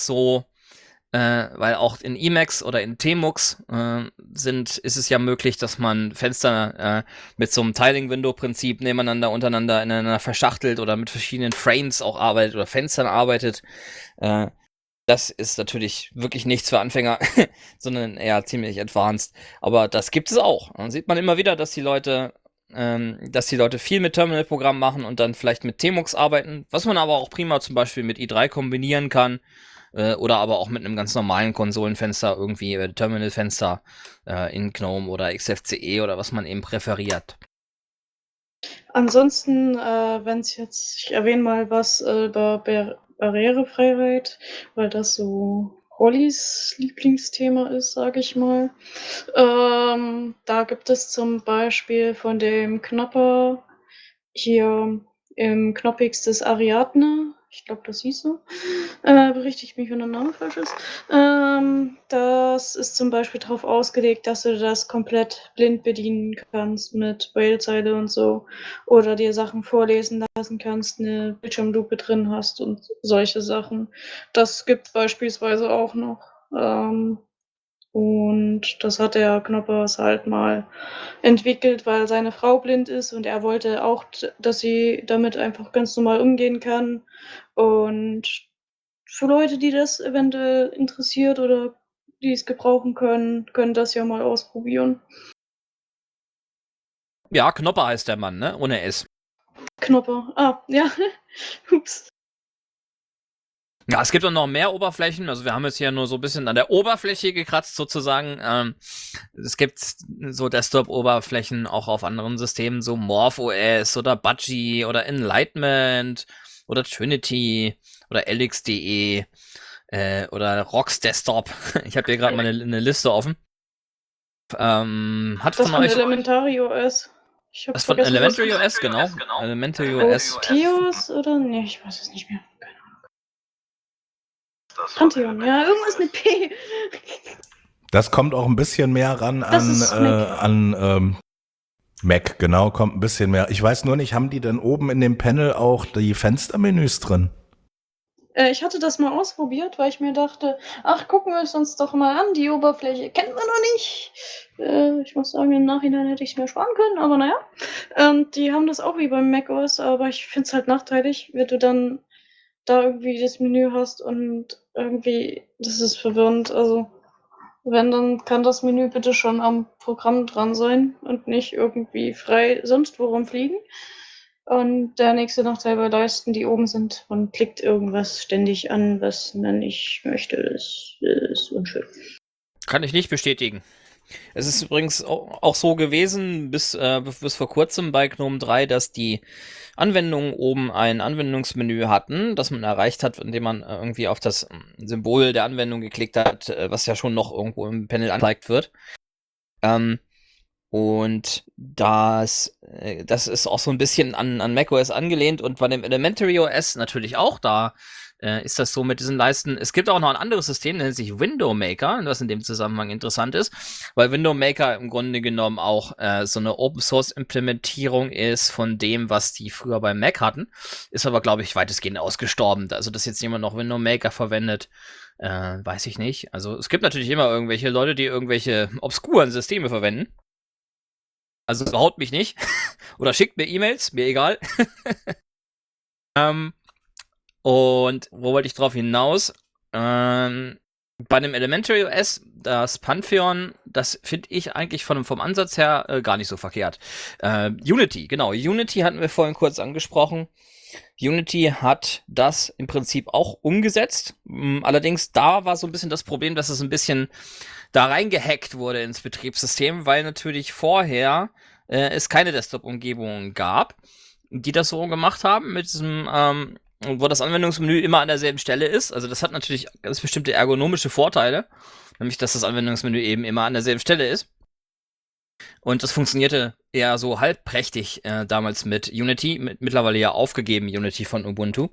in Emacs oder in Tmux ist es ja möglich, dass man Fenster mit so einem Tiling-Window-Prinzip nebeneinander, untereinander, ineinander verschachtelt oder mit verschiedenen Frames auch arbeitet oder Fenstern arbeitet. Das ist natürlich wirklich nichts für Anfänger, sondern eher ziemlich advanced. Aber das gibt es auch. Dann sieht man immer wieder, dass die Leute viel mit Terminal-Programmen machen und dann vielleicht mit Tmux arbeiten, was man aber auch prima zum Beispiel mit i3 kombinieren kann. Oder aber auch mit einem ganz normalen Konsolenfenster, irgendwie Terminalfenster in GNOME oder XFCE oder was man eben präferiert. Ansonsten, ich erwähne mal was über Barrierefreiheit, weil das so Hollys Lieblingsthema ist, sage ich mal. Da gibt es zum Beispiel von dem Knopper hier im Knoppix des Ariadne, ich glaube, das hieß so, berichtige ich mich, wenn der Name falsch ist. Das ist zum Beispiel darauf ausgelegt, dass du das komplett blind bedienen kannst mit Braillezeile und so. Oder dir Sachen vorlesen lassen kannst, eine Bildschirmlupe drin hast und solche Sachen. Das gibt beispielsweise auch noch. Und das hat der Knoppers halt mal entwickelt, weil seine Frau blind ist und er wollte auch, dass sie damit einfach ganz normal umgehen kann. Und für Leute, die das eventuell interessiert oder die es gebrauchen können das ja mal ausprobieren. Ja, Knopper heißt der Mann, ne? Ohne S. Knopper. Ah, ja. Ups. Ja, es gibt auch noch mehr Oberflächen. Also wir haben jetzt hier nur so ein bisschen an der Oberfläche gekratzt sozusagen. Es gibt so Desktop-Oberflächen auch auf anderen Systemen, so MorphOS oder Budgie oder Enlightenment oder Trinity oder LXDE oder Rox Desktop. Ich habe hier gerade mal eine Liste offen. Hat Das von von euch Elementary OS. das von Elementary OS, genau. Elementary OS. Tios oder? Nee, ich weiß es nicht mehr. Keine Ahnung. Pantheon, ja, irgendwas mit P. Das kommt auch ein bisschen mehr ran an Mac, genau, kommt ein bisschen mehr. Ich weiß nur nicht, haben die denn oben in dem Panel auch die Fenstermenüs drin? Ich hatte das mal ausprobiert, weil ich mir dachte, ach, gucken wir es uns doch mal an, die Oberfläche kennen wir noch nicht. Ich muss sagen, im Nachhinein hätte ich es mir sparen können, aber naja. Die haben das auch wie beim macOS, aber ich finde es halt nachteilig, wenn du dann da irgendwie das Menü hast und irgendwie, das ist verwirrend. Also, wenn, dann kann das Menü bitte schon am Programm dran sein und nicht irgendwie frei sonst wo rumfliegen. Und der nächste Nachteil bei Leisten, die oben sind, man klickt irgendwas ständig an, was man nicht möchte. Das ist unschön. Kann ich nicht bestätigen. Es ist übrigens auch so gewesen, bis vor kurzem bei GNOME 3, dass die Anwendungen oben ein Anwendungsmenü hatten, das man erreicht hat, indem man irgendwie auf das Symbol der Anwendung geklickt hat, was ja schon noch irgendwo im Panel angezeigt wird. Und das ist auch so ein bisschen an macOS angelehnt und bei dem Elementary OS natürlich auch. Da ist das so mit diesen Leisten. Es gibt auch noch ein anderes System, das nennt sich Window Maker, was in dem Zusammenhang interessant ist, weil Window Maker im Grunde genommen auch so eine Open-Source-Implementierung ist von dem, was die früher beim Mac hatten. Ist aber, glaube ich, weitestgehend ausgestorben. Also, dass jetzt jemand noch Window Maker verwendet, weiß ich nicht. Also, es gibt natürlich immer irgendwelche Leute, die irgendwelche obskuren Systeme verwenden. Also haut mich nicht. Oder schickt mir E-Mails, mir egal. Und wo wollte ich drauf hinaus? Bei dem Elementary OS, das Pantheon, das finde ich eigentlich vom Ansatz her gar nicht so verkehrt. Unity, genau. Unity hatten wir vorhin kurz angesprochen. Unity hat das im Prinzip auch umgesetzt. Allerdings da war so ein bisschen das Problem, dass es ein bisschen da reingehackt wurde ins Betriebssystem, weil natürlich vorher es keine Desktop-Umgebungen gab, die das so gemacht haben, mit diesem, wo das Anwendungsmenü immer an derselben Stelle ist. Also das hat natürlich ganz bestimmte ergonomische Vorteile, nämlich dass das Anwendungsmenü eben immer an derselben Stelle ist. Und das funktionierte eher so halbprächtig damals mit Unity, mittlerweile ja aufgegeben Unity von Ubuntu.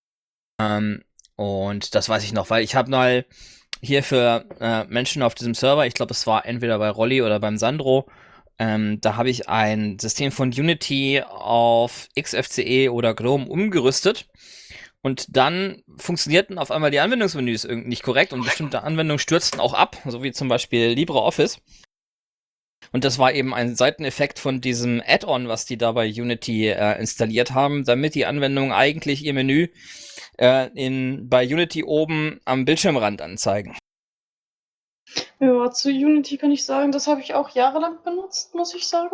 Und das weiß ich noch, weil ich habe mal hier für Menschen auf diesem Server, ich glaube, es war entweder bei Rolli oder beim Sandro, da habe ich ein System von Unity auf XFCE oder GNOME umgerüstet. Und dann funktionierten auf einmal die Anwendungsmenüs nicht korrekt und bestimmte Anwendungen stürzten auch ab, so wie zum Beispiel LibreOffice. Und das war eben ein Seiteneffekt von diesem Add-on, was die da bei Unity installiert haben, damit die Anwendungen eigentlich ihr Menü bei Unity oben am Bildschirmrand anzeigen. Ja, zu Unity kann ich sagen, das habe ich auch jahrelang benutzt, muss ich sagen.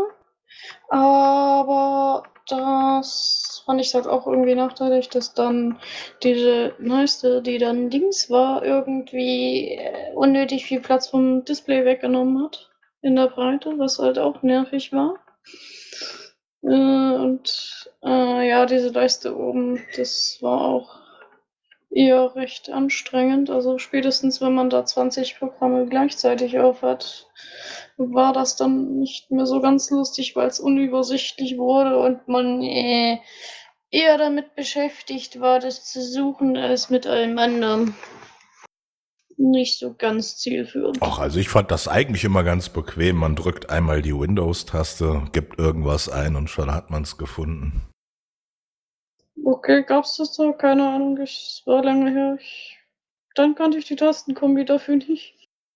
Aber das fand ich halt auch irgendwie nachteilig, dass dann diese neueste, die dann links war, irgendwie unnötig viel Platz vom Display weggenommen hat in der Breite, was halt auch nervig war. Ja, diese Leiste oben, das war auch eher recht anstrengend. Also spätestens, wenn man da 20 Programme gleichzeitig aufhat, war das dann nicht mehr so ganz lustig, weil es unübersichtlich wurde und man eher damit beschäftigt war, das zu suchen, als mit allem anderen. Nicht so ganz zielführend. Ach, also ich fand das eigentlich immer ganz bequem. Man drückt einmal die Windows-Taste, gibt irgendwas ein und schon hat man es gefunden. Okay, gab's das da? Keine Ahnung, es war lange her. Dann kannte ich die Tastenkombi dafür nicht.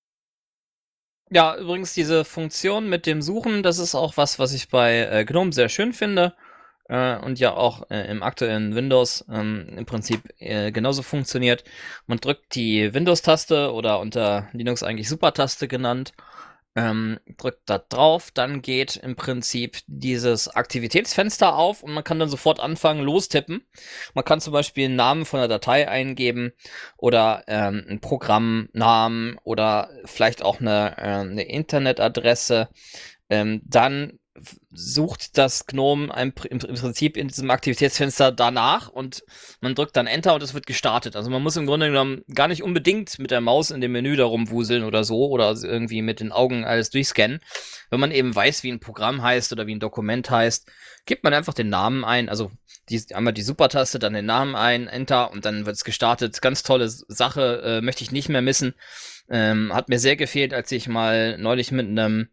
Ja, übrigens diese Funktion mit dem Suchen, das ist auch was ich bei GNOME sehr schön finde und ja auch im aktuellen Windows im Prinzip genauso funktioniert. Man drückt die Windows-Taste oder unter Linux eigentlich Super-Taste genannt, drückt da drauf, dann geht im Prinzip dieses Aktivitätsfenster auf und man kann dann sofort anfangen, lostippen. Man kann zum Beispiel einen Namen von einer Datei eingeben oder einen Programmnamen oder vielleicht auch eine Internetadresse. Dann sucht das GNOME im Prinzip in diesem Aktivitätsfenster danach und man drückt dann Enter und es wird gestartet. Also man muss im Grunde genommen gar nicht unbedingt mit der Maus in dem Menü da rumwuseln oder so oder irgendwie mit den Augen alles durchscannen. Wenn man eben weiß, wie ein Programm heißt oder wie ein Dokument heißt, gibt man einfach den Namen ein, also einmal die Super-Taste, dann den Namen ein, Enter und dann wird es gestartet. Ganz tolle Sache, möchte ich nicht mehr missen. Hat mir sehr gefehlt, als ich mal neulich mit einem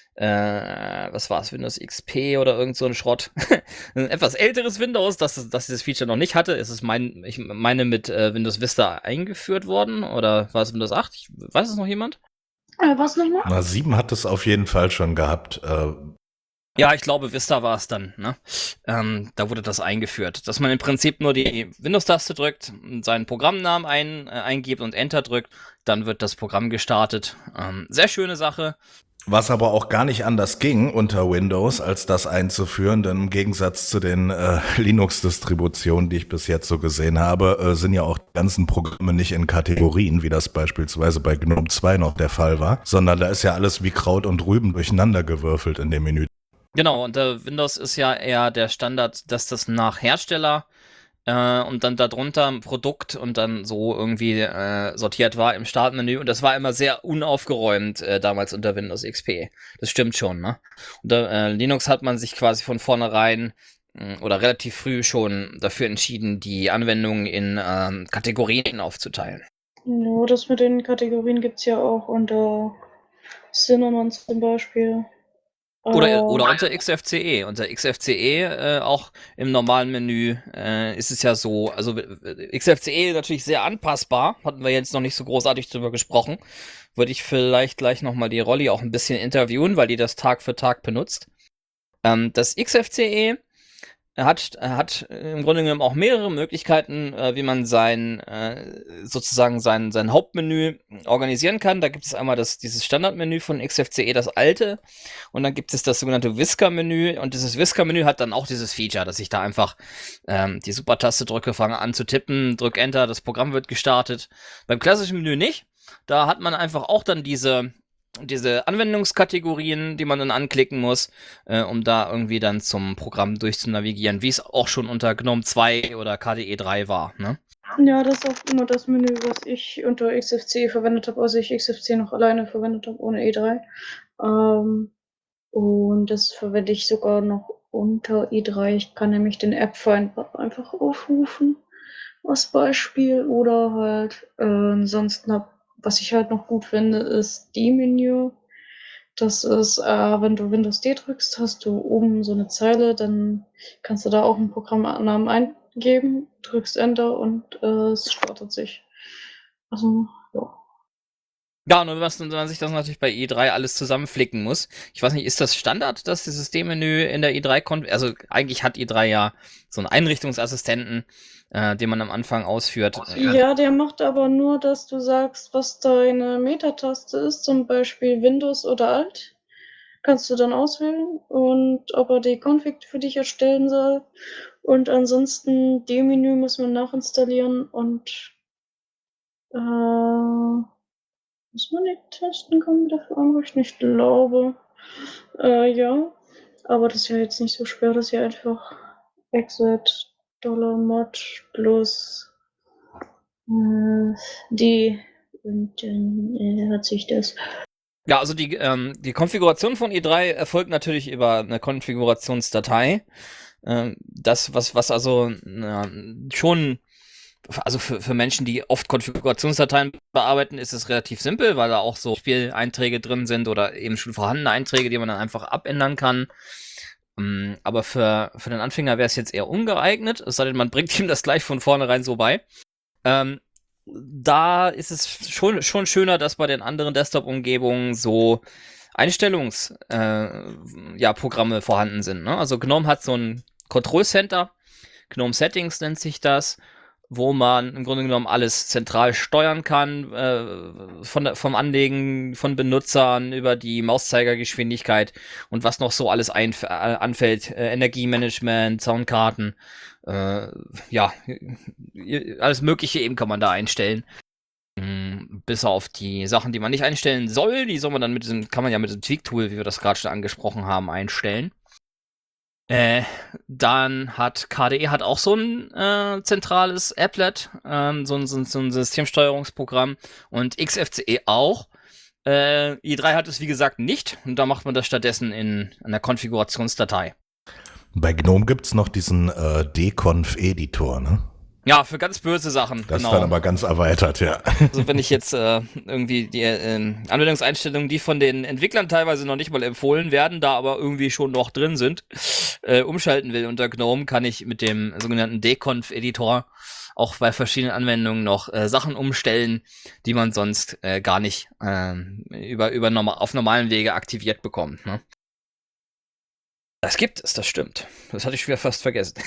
was war es, Windows XP oder irgend so ein Schrott. Ein etwas älteres Windows, das dieses Feature noch nicht hatte. Ich meine mit Windows Vista eingeführt worden oder war es Windows 8? Weiß es noch jemand? Was nochmal? Na, 7 hat es auf jeden Fall schon gehabt. Ja, ich glaube, Vista war es dann. Ne? Da wurde das eingeführt, dass man im Prinzip nur die Windows-Taste drückt, seinen Programmnamen eingibt und Enter drückt, dann wird das Programm gestartet. Sehr schöne Sache. Was aber auch gar nicht anders ging unter Windows, als das einzuführen, denn im Gegensatz zu den Linux-Distributionen, die ich bis jetzt so gesehen habe, sind ja auch die ganzen Programme nicht in Kategorien, wie das beispielsweise bei GNOME 2 noch der Fall war, sondern da ist ja alles wie Kraut und Rüben durcheinander gewürfelt in dem Menü. Genau, und Windows ist ja eher der Standard, dass das nach Hersteller und dann darunter ein Produkt und dann so irgendwie sortiert war im Startmenü. Und das war immer sehr unaufgeräumt damals unter Windows XP. Das stimmt schon, ne? Unter Linux hat man sich quasi von vornherein oder relativ früh schon dafür entschieden, die Anwendungen in Kategorien aufzuteilen. Ja, das mit den Kategorien gibt es ja auch unter Cinnamon zum Beispiel. Oder unter XFCE. Unter XFCE auch im normalen Menü ist es ja so, also XFCE natürlich sehr anpassbar, hatten wir jetzt noch nicht so großartig drüber gesprochen. Würde ich vielleicht gleich nochmal die Rolli auch ein bisschen interviewen, weil die das Tag für Tag benutzt. Das XFCE hat im Grunde genommen auch mehrere Möglichkeiten, wie man sein Hauptmenü organisieren kann. Da gibt es einmal dieses Standardmenü von XFCE, das alte, und dann gibt es das sogenannte Whisker-Menü, und dieses Whisker-Menü hat dann auch dieses Feature, dass ich da einfach die Super-Taste drücke, fange an zu tippen, drücke Enter, das Programm wird gestartet. Beim klassischen Menü nicht. Da hat man einfach auch dann diese Anwendungskategorien, die man dann anklicken muss, um da irgendwie dann zum Programm durchzunavigieren, wie es auch schon unter GNOME 2 oder KDE 3 war, ne? Ja, das ist auch immer das Menü, was ich unter XFCE verwendet habe, als ich XFCE noch alleine verwendet habe, ohne E3. Und das verwende ich sogar noch unter i3. Ich kann nämlich den App-Find einfach aufrufen als Beispiel. Oder halt ansonsten, was ich halt noch gut finde, ist die Menü. Das ist, wenn du Windows D drückst, hast du oben so eine Zeile, dann kannst du da auch einen Programmnamen eingeben, drückst Enter und es startet sich. Also, ja. Ja, und wenn man sich das natürlich bei i3 alles zusammenflicken muss. Ich weiß nicht, ist das Standard, dass das Systemmenü in der i3 also eigentlich hat i3 ja so einen Einrichtungsassistenten, den man am Anfang ausführt. Ja, der macht aber nur, dass du sagst, was deine Metataste ist, zum Beispiel Windows oder Alt. Kannst du dann auswählen und ob er die Config für dich erstellen soll. Und ansonsten, dem Menü muss man nachinstallieren und muss man die Tasten kommen dafür an, ich nicht glaube. Ja, aber das ist ja jetzt nicht so schwer, das ist ja einfach exit $mod plus die und dann hat sich das. Ja, also die Konfiguration von i3 erfolgt natürlich über eine Konfigurationsdatei. Das, was also schon, also für Menschen, die oft Konfigurationsdateien bearbeiten, ist es relativ simpel, weil da auch so Spieleinträge drin sind oder eben schon vorhandene Einträge, die man dann einfach abändern kann. Aber für den Anfänger wäre es jetzt eher ungeeignet, es sei denn, man bringt ihm das gleich von vornherein so bei. Da ist es schon schöner, dass bei den anderen Desktop-Umgebungen so Einstellungsprogramme vorhanden sind. Ne? Also GNOME hat so ein Control Center, GNOME Settings nennt sich das, wo man im Grunde genommen alles zentral steuern kann, vom Anlegen von Benutzern über die Mauszeigergeschwindigkeit und was noch so alles anfällt, Energiemanagement, Soundkarten, ja, alles Mögliche eben kann man da einstellen. Bis auf die Sachen, die man nicht einstellen soll, die soll man dann kann man ja mit dem Tweak-Tool, wie wir das gerade schon angesprochen haben, einstellen. Dann hat KDE auch so ein zentrales Applet, so ein Systemsteuerungsprogramm, und XFCE auch. i3 hat es wie gesagt nicht, und da macht man das stattdessen in einer Konfigurationsdatei. Bei GNOME gibt's noch diesen Deconf-Editor, ne? Ja, für ganz böse Sachen. Das ist dann aber ganz erweitert, ja. Also wenn ich jetzt irgendwie die Anwendungseinstellungen, die von den Entwicklern teilweise noch nicht mal empfohlen werden, da aber irgendwie schon noch drin sind, umschalten will unter GNOME, kann ich mit dem sogenannten Deconf-Editor auch bei verschiedenen Anwendungen noch Sachen umstellen, die man sonst gar nicht auf normalen Wege aktiviert bekommt. Ne? Das gibt es, das stimmt. Das hatte ich wieder fast vergessen.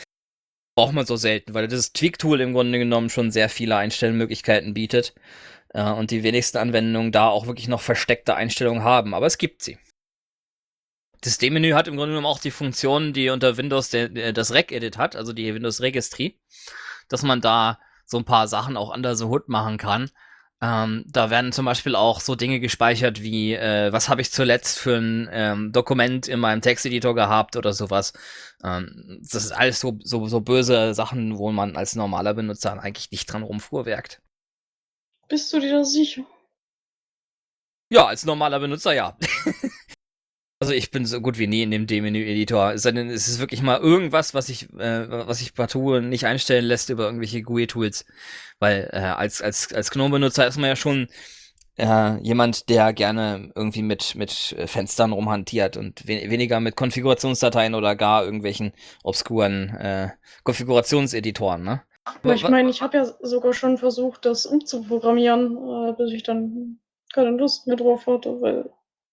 Braucht man so selten, weil das Tweak-Tool im Grunde genommen schon sehr viele Einstellmöglichkeiten bietet. und die wenigsten Anwendungen da auch wirklich noch versteckte Einstellungen haben, aber es gibt sie. Das D-Menü hat im Grunde genommen auch die Funktion, die unter Windows das Rec-Edit hat, also die Windows-Registry, dass man da so ein paar Sachen auch under the hood machen kann. Da werden zum Beispiel auch so Dinge gespeichert wie, was habe ich zuletzt für ein Dokument in meinem Texteditor gehabt oder sowas. Das ist alles so böse Sachen, wo man als normaler Benutzer eigentlich nicht dran rumfuhrwerkt. Bist du dir da sicher? Ja, als normaler Benutzer ja. Also ich bin so gut wie nie in dem D-Menü-Editor. Es ist wirklich mal irgendwas, was ich partout nicht einstellen lässt über irgendwelche GUI-Tools. Weil als GNOME-Benutzer ist man ja schon jemand, der gerne irgendwie mit Fenstern rumhantiert und weniger mit Konfigurationsdateien oder gar irgendwelchen obskuren Konfigurationseditoren, ne? Ich meine, ich habe ja sogar schon versucht, das umzuprogrammieren, bis ich dann keine Lust mehr drauf hatte, weil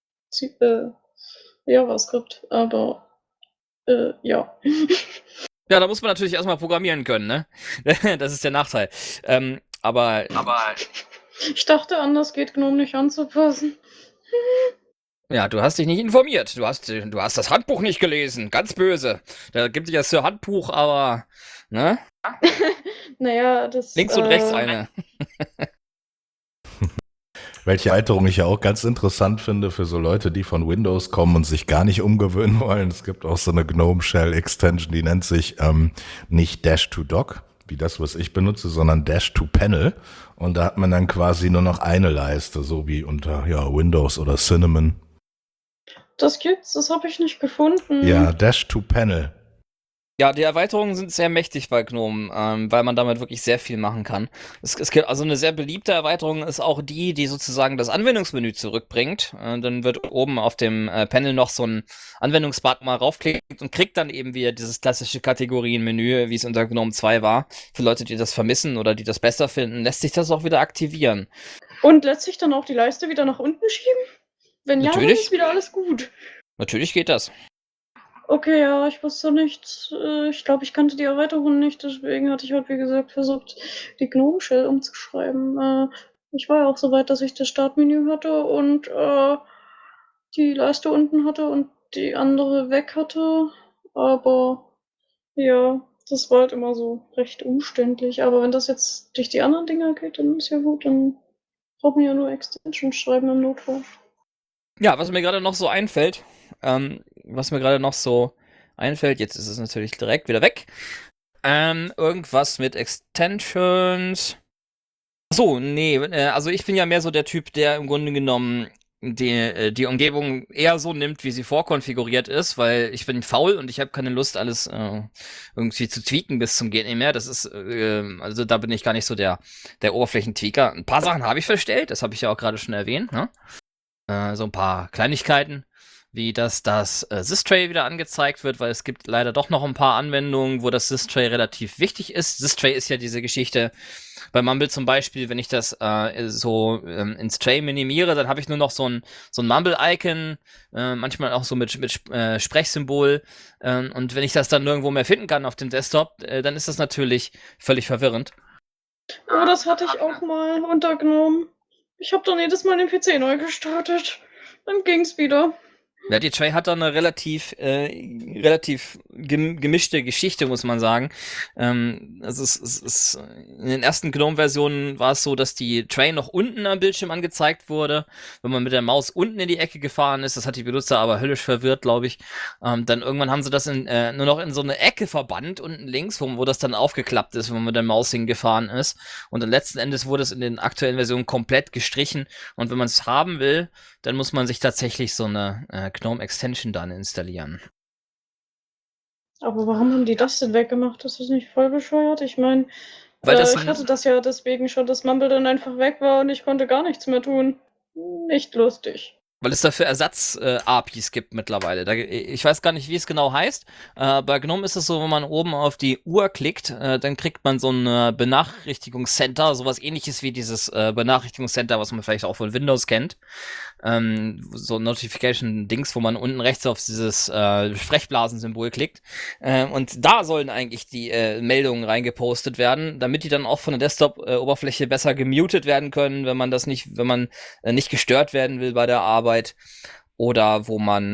JavaScript, aber ja. Ja, da muss man natürlich erstmal programmieren können, ne? Das ist der Nachteil. Aber ich dachte, anders geht GNOME nicht anzupassen. ja, du hast dich nicht informiert. Du hast das Handbuch nicht gelesen. Ganz böse. Da gibt es ja das Handbuch, aber, ne? Naja, das... Links und rechts eine. Welche Erweiterung ich ja auch ganz interessant finde für so Leute, die von Windows kommen und sich gar nicht umgewöhnen wollen. Es gibt auch so eine GNOME Shell Extension, die nennt sich nicht Dash-to-Dock, wie das, was ich benutze, sondern Dash-to-Panel. Und da hat man dann quasi nur noch eine Leiste, so wie unter Windows oder Cinnamon. Das gibt's, das habe ich nicht gefunden. Ja, Dash-to-Panel. Ja, die Erweiterungen sind sehr mächtig bei GNOME, weil man damit wirklich sehr viel machen kann. Es gibt also eine sehr beliebte Erweiterung ist auch die sozusagen das Anwendungsmenü zurückbringt. Dann wird oben auf dem Panel noch so ein Anwendungsbutton mal raufklickt und kriegt dann eben wieder dieses klassische Kategorienmenü, wie es unter GNOME 2 war. Für Leute, die das vermissen oder die das besser finden, lässt sich das auch wieder aktivieren. Und lässt sich dann auch die Leiste wieder nach unten schieben? Wenn ja, dann ist wieder alles gut. Natürlich geht das. Okay, ja, ich wusste nicht. Ich glaube, ich kannte die Erweiterung nicht, deswegen hatte ich halt, wie gesagt, versucht, die GNOME Shell umzuschreiben. Ich war ja auch so weit, dass ich das Startmenü hatte und die Leiste unten hatte und die andere weg hatte. Aber ja, das war halt immer so recht umständlich. Aber wenn das jetzt durch die anderen Dinger geht, dann ist ja gut, dann braucht man ja nur Extension schreiben im Notfall. Ja, was mir gerade noch so einfällt, jetzt ist es natürlich direkt wieder weg. Irgendwas mit Extensions. So, nee, also ich bin ja mehr so der Typ, der im Grunde genommen die Umgebung eher so nimmt, wie sie vorkonfiguriert ist, weil ich bin faul und ich habe keine Lust, alles irgendwie zu tweaken bis zum geht nicht mehr. Das ist, also da bin ich gar nicht so der Oberflächentweaker. Ein paar Sachen habe ich verstellt, das habe ich ja auch gerade schon erwähnt, ne? So ein paar Kleinigkeiten, wie dass das Sys-Tray wieder angezeigt wird, weil es gibt leider doch noch ein paar Anwendungen, wo das Sys-Tray relativ wichtig ist. Sys-Tray ist ja diese Geschichte, bei Mumble zum Beispiel, wenn ich das ins Tray minimiere, dann habe ich nur noch so ein Mumble-Icon, manchmal auch so mit Sprechsymbol. Und wenn ich das dann nirgendwo mehr finden kann auf dem Desktop, dann ist das natürlich völlig verwirrend. Oh, das hatte ich auch mal unter GNOME. Ich habe dann jedes Mal den PC neu gestartet. Dann ging's wieder. Ja, die Tray hat da eine relativ gemischte Geschichte, muss man sagen. Also in den ersten GNOME-Versionen war es so, dass die Tray noch unten am Bildschirm angezeigt wurde. Wenn man mit der Maus unten in die Ecke gefahren ist, das hat die Benutzer aber höllisch verwirrt, glaube ich. Dann irgendwann haben sie das nur noch in so eine Ecke verbannt, unten links, wo das dann aufgeklappt ist, wenn man mit der Maus hingefahren ist. Und dann letzten Endes wurde es in den aktuellen Versionen komplett gestrichen. Und wenn man es haben will, dann muss man sich tatsächlich so eine GNOME Extension dann installieren. Aber warum haben die das denn weggemacht? Das ist nicht voll bescheuert. Ich meine, ich hatte das ja deswegen schon, dass Mumble dann einfach weg war und ich konnte gar nichts mehr tun. Nicht lustig. Weil es dafür Ersatz-APIs gibt mittlerweile. Ich weiß gar nicht, wie es genau heißt. Bei GNOME ist es so, wenn man oben auf die Uhr klickt, dann kriegt man so ein Benachrichtigungscenter, sowas ähnliches wie dieses Benachrichtigungscenter, was man vielleicht auch von Windows kennt. so Notification-Dings, wo man unten rechts auf dieses Sprechblasen-Symbol klickt. Und da sollen eigentlich die Meldungen reingepostet werden, damit die dann auch von der Desktop-Oberfläche besser gemutet werden können, wenn man nicht gestört werden will bei der Arbeit. Oder wo man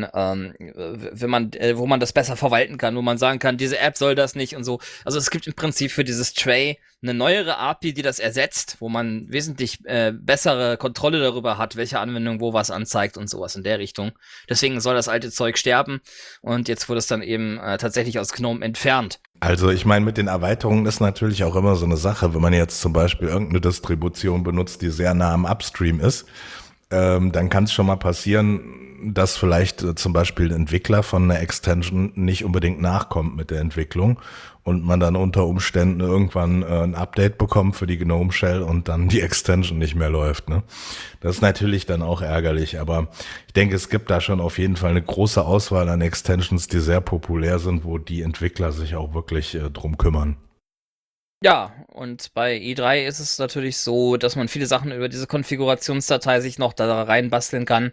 das besser verwalten kann, wo man sagen kann, diese App soll das nicht und so. Also es gibt im Prinzip für dieses Tray eine neuere API, die das ersetzt, wo man wesentlich bessere Kontrolle darüber hat, welche Anwendung wo was anzeigt und sowas in der Richtung. Deswegen soll das alte Zeug sterben und jetzt wurde es dann eben tatsächlich aus GNOME entfernt. Also ich meine, mit den Erweiterungen ist natürlich auch immer so eine Sache, wenn man jetzt zum Beispiel irgendeine Distribution benutzt, die sehr nah am Upstream ist, dann kann es schon mal passieren, dass vielleicht zum Beispiel ein Entwickler von einer Extension nicht unbedingt nachkommt mit der Entwicklung und man dann unter Umständen irgendwann ein Update bekommt für die GNOME Shell und dann die Extension nicht mehr läuft, ne? Das ist natürlich dann auch ärgerlich, aber ich denke, es gibt da schon auf jeden Fall eine große Auswahl an Extensions, die sehr populär sind, wo die Entwickler sich auch wirklich drum kümmern. Ja, und bei i3 ist es natürlich so, dass man viele Sachen über diese Konfigurationsdatei sich noch da reinbasteln kann.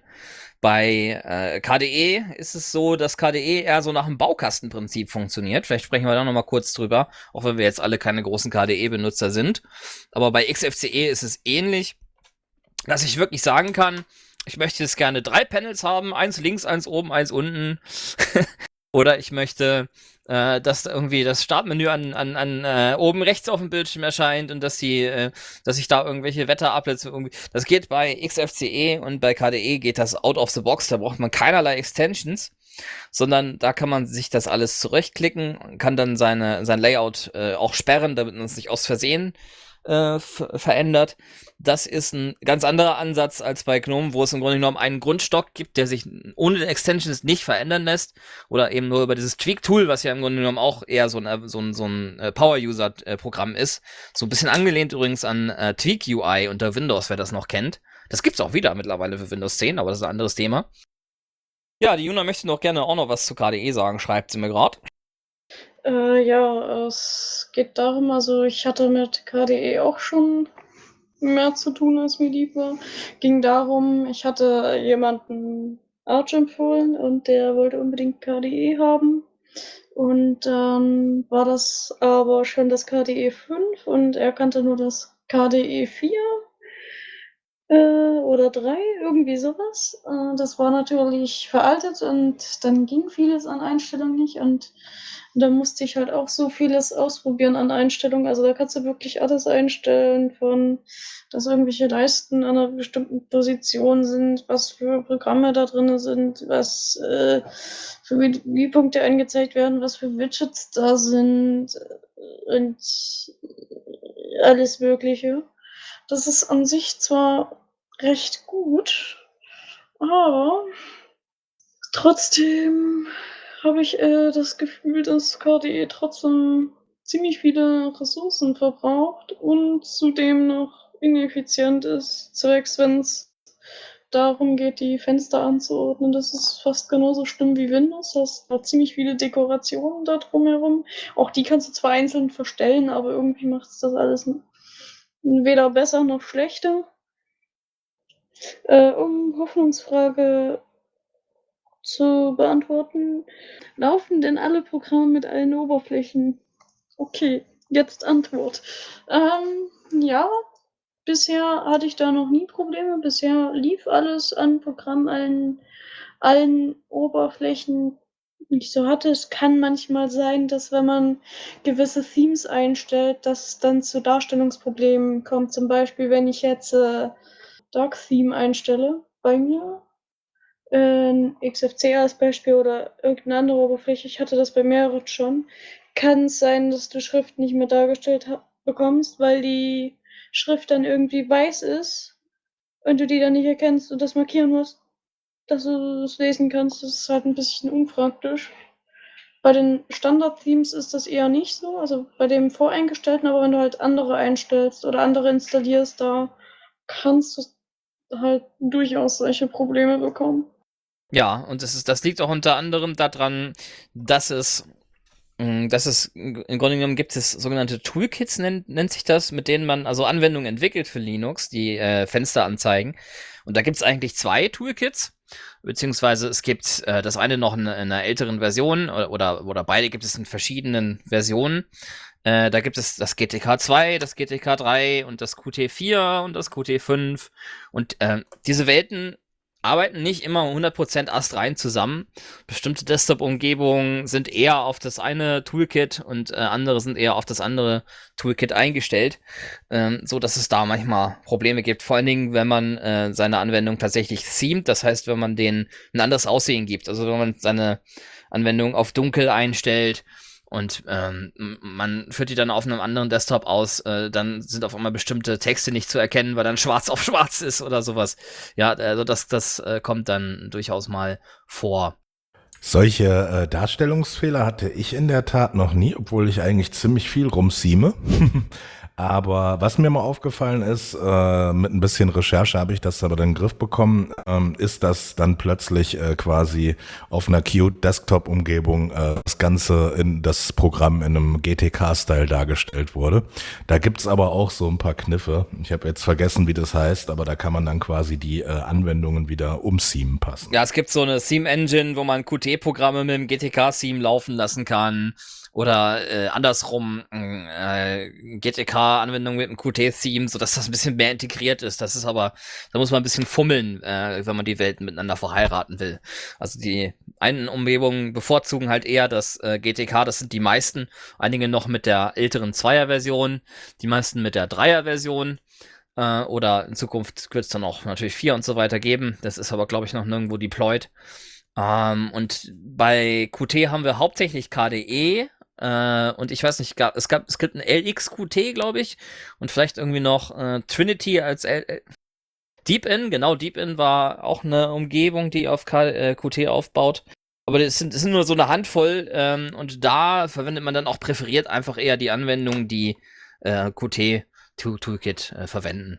Bei KDE ist es so, dass KDE eher so nach dem Baukastenprinzip funktioniert. Vielleicht sprechen wir da nochmal kurz drüber, auch wenn wir jetzt alle keine großen KDE-Benutzer sind. Aber bei XFCE ist es ähnlich, dass ich wirklich sagen kann, ich möchte jetzt gerne 3 Panels haben, eins links, eins oben, eins unten. Oder ich möchte, dass irgendwie das Startmenü an oben rechts auf dem Bildschirm erscheint und dass ich da irgendwelche Wetterupdates irgendwie. Das geht bei XFCE und bei KDE geht das out of the box. Da braucht man keinerlei Extensions, sondern da kann man sich das alles zurechtklicken, kann dann sein Layout auch sperren, damit man es nicht aus Versehen verändert. Das ist ein ganz anderer Ansatz als bei GNOME, wo es im Grunde genommen einen Grundstock gibt, der sich ohne den Extensions nicht verändern lässt oder eben nur über dieses Tweak-Tool, was ja im Grunde genommen auch eher so ein Power-User-Programm ist. So ein bisschen angelehnt übrigens an Tweak-UI unter Windows, wer das noch kennt. Das gibt's auch wieder mittlerweile für Windows 10, aber das ist ein anderes Thema. Ja, die Juna möchte noch gerne auch noch was zu KDE sagen, schreibt sie mir gerade. Ja, es geht darum, also ich hatte mit KDE auch schon mehr zu tun, als mir lieb war. Ging darum, ich hatte jemanden Arch empfohlen und der wollte unbedingt KDE haben. Und dann war das aber schon das KDE 5 und er kannte nur das KDE 4 oder 3, irgendwie sowas. Das war natürlich veraltet und dann ging vieles an Einstellungen nicht und da musste ich halt auch so vieles ausprobieren an Einstellungen. Also da kannst du wirklich alles einstellen, von dass irgendwelche Leisten an einer bestimmten Position sind, was für Programme da drin sind, was für Menüpunkte angezeigt werden, was für Widgets da sind und alles Mögliche. Das ist an sich zwar recht gut, aber trotzdem habe ich das Gefühl, dass KDE trotzdem ziemlich viele Ressourcen verbraucht und zudem noch ineffizient ist, zwecks wenn's darum geht, die Fenster anzuordnen. Das ist fast genauso schlimm wie Windows. Du hast da ziemlich viele Dekorationen da drumherum. Auch die kannst du zwar einzeln verstellen, aber irgendwie macht's das alles weder besser noch schlechter. Um Hoffnungsfrage zu beantworten, laufen denn alle Programme mit allen Oberflächen? Okay, jetzt Antwort. Ja, bisher hatte ich da noch nie Probleme. Bisher lief alles an Programmen, allen Oberflächen, die ich so hatte. Es kann manchmal sein, dass wenn man gewisse Themes einstellt, dass es dann zu Darstellungsproblemen kommt. Zum Beispiel, wenn ich jetzt Dark Theme einstelle bei mir, XFCE als Beispiel oder irgendeine andere Oberfläche, ich hatte das bei mehreren schon, kann es sein, dass du Schrift nicht mehr dargestellt bekommst, weil die Schrift dann irgendwie weiß ist und du die dann nicht erkennst und das markieren musst, dass du es lesen kannst. Das ist halt ein bisschen unpraktisch. Bei den Standard-Themes ist das eher nicht so, also bei dem voreingestellten, aber wenn du halt andere einstellst oder andere installierst, da kannst du halt durchaus solche Probleme bekommen. Ja, und das liegt auch unter anderem daran, dass es Das ist, im Grunde genommen gibt es sogenannte Toolkits, nennt sich das, mit denen man also Anwendungen entwickelt für Linux, die Fenster anzeigen. Und da gibt es eigentlich 2 Toolkits, beziehungsweise es gibt das eine noch in einer älteren Version oder beide gibt es in verschiedenen Versionen. Da gibt es das GTK 2, das GTK 3 und das Qt 4 und das Qt 5. Und diese Welten arbeiten nicht immer 100% astrein zusammen. Bestimmte Desktop-Umgebungen sind eher auf das eine Toolkit und andere sind eher auf das andere Toolkit eingestellt, so dass es da manchmal Probleme gibt. Vor allen Dingen, wenn man seine Anwendung tatsächlich themed, das heißt, wenn man denen ein anderes Aussehen gibt. Also wenn man seine Anwendung auf dunkel einstellt und man führt die dann auf einem anderen Desktop aus, dann sind auf einmal bestimmte Texte nicht zu erkennen, weil dann schwarz auf schwarz ist oder sowas. Ja, also das kommt dann durchaus mal vor. Solche Darstellungsfehler hatte ich in der Tat noch nie, obwohl ich eigentlich ziemlich viel rumsieme. Aber was mir mal aufgefallen ist, mit ein bisschen Recherche habe ich das aber dann in den Griff bekommen, ist, dass dann plötzlich quasi auf einer Qt-Desktop-Umgebung das Ganze in das Programm in einem GTK-Style dargestellt wurde. Da gibt's aber auch so ein paar Kniffe. Ich habe jetzt vergessen, wie das heißt, aber da kann man dann quasi die Anwendungen wieder umseamen passen. Ja, es gibt so eine Theme-Engine, wo man Qt-Programme mit dem GTK-Theme laufen lassen kann. Oder andersrum GTK-Anwendung mit einem Qt-Theme, sodass das ein bisschen mehr integriert ist. Das ist aber, da muss man ein bisschen fummeln, wenn man die Welten miteinander verheiraten will. Also die einen Umgebungen bevorzugen halt eher das GTK, das sind die meisten. Einige noch mit der älteren 2er-Version, die meisten mit der 3er-Version. Oder in Zukunft wird es dann auch natürlich 4 und so weiter geben. Das ist aber, glaube ich, noch nirgendwo deployed. Und bei Qt haben wir hauptsächlich KDE. Und ich weiß nicht, es gibt ein LXQT, glaube ich, und vielleicht irgendwie noch Trinity als Deepin, genau, Deepin war auch eine Umgebung, die auf Qt aufbaut. Aber das sind nur so eine Handvoll und da verwendet man dann auch präferiert einfach eher die Anwendungen, die Qt Toolkit verwenden.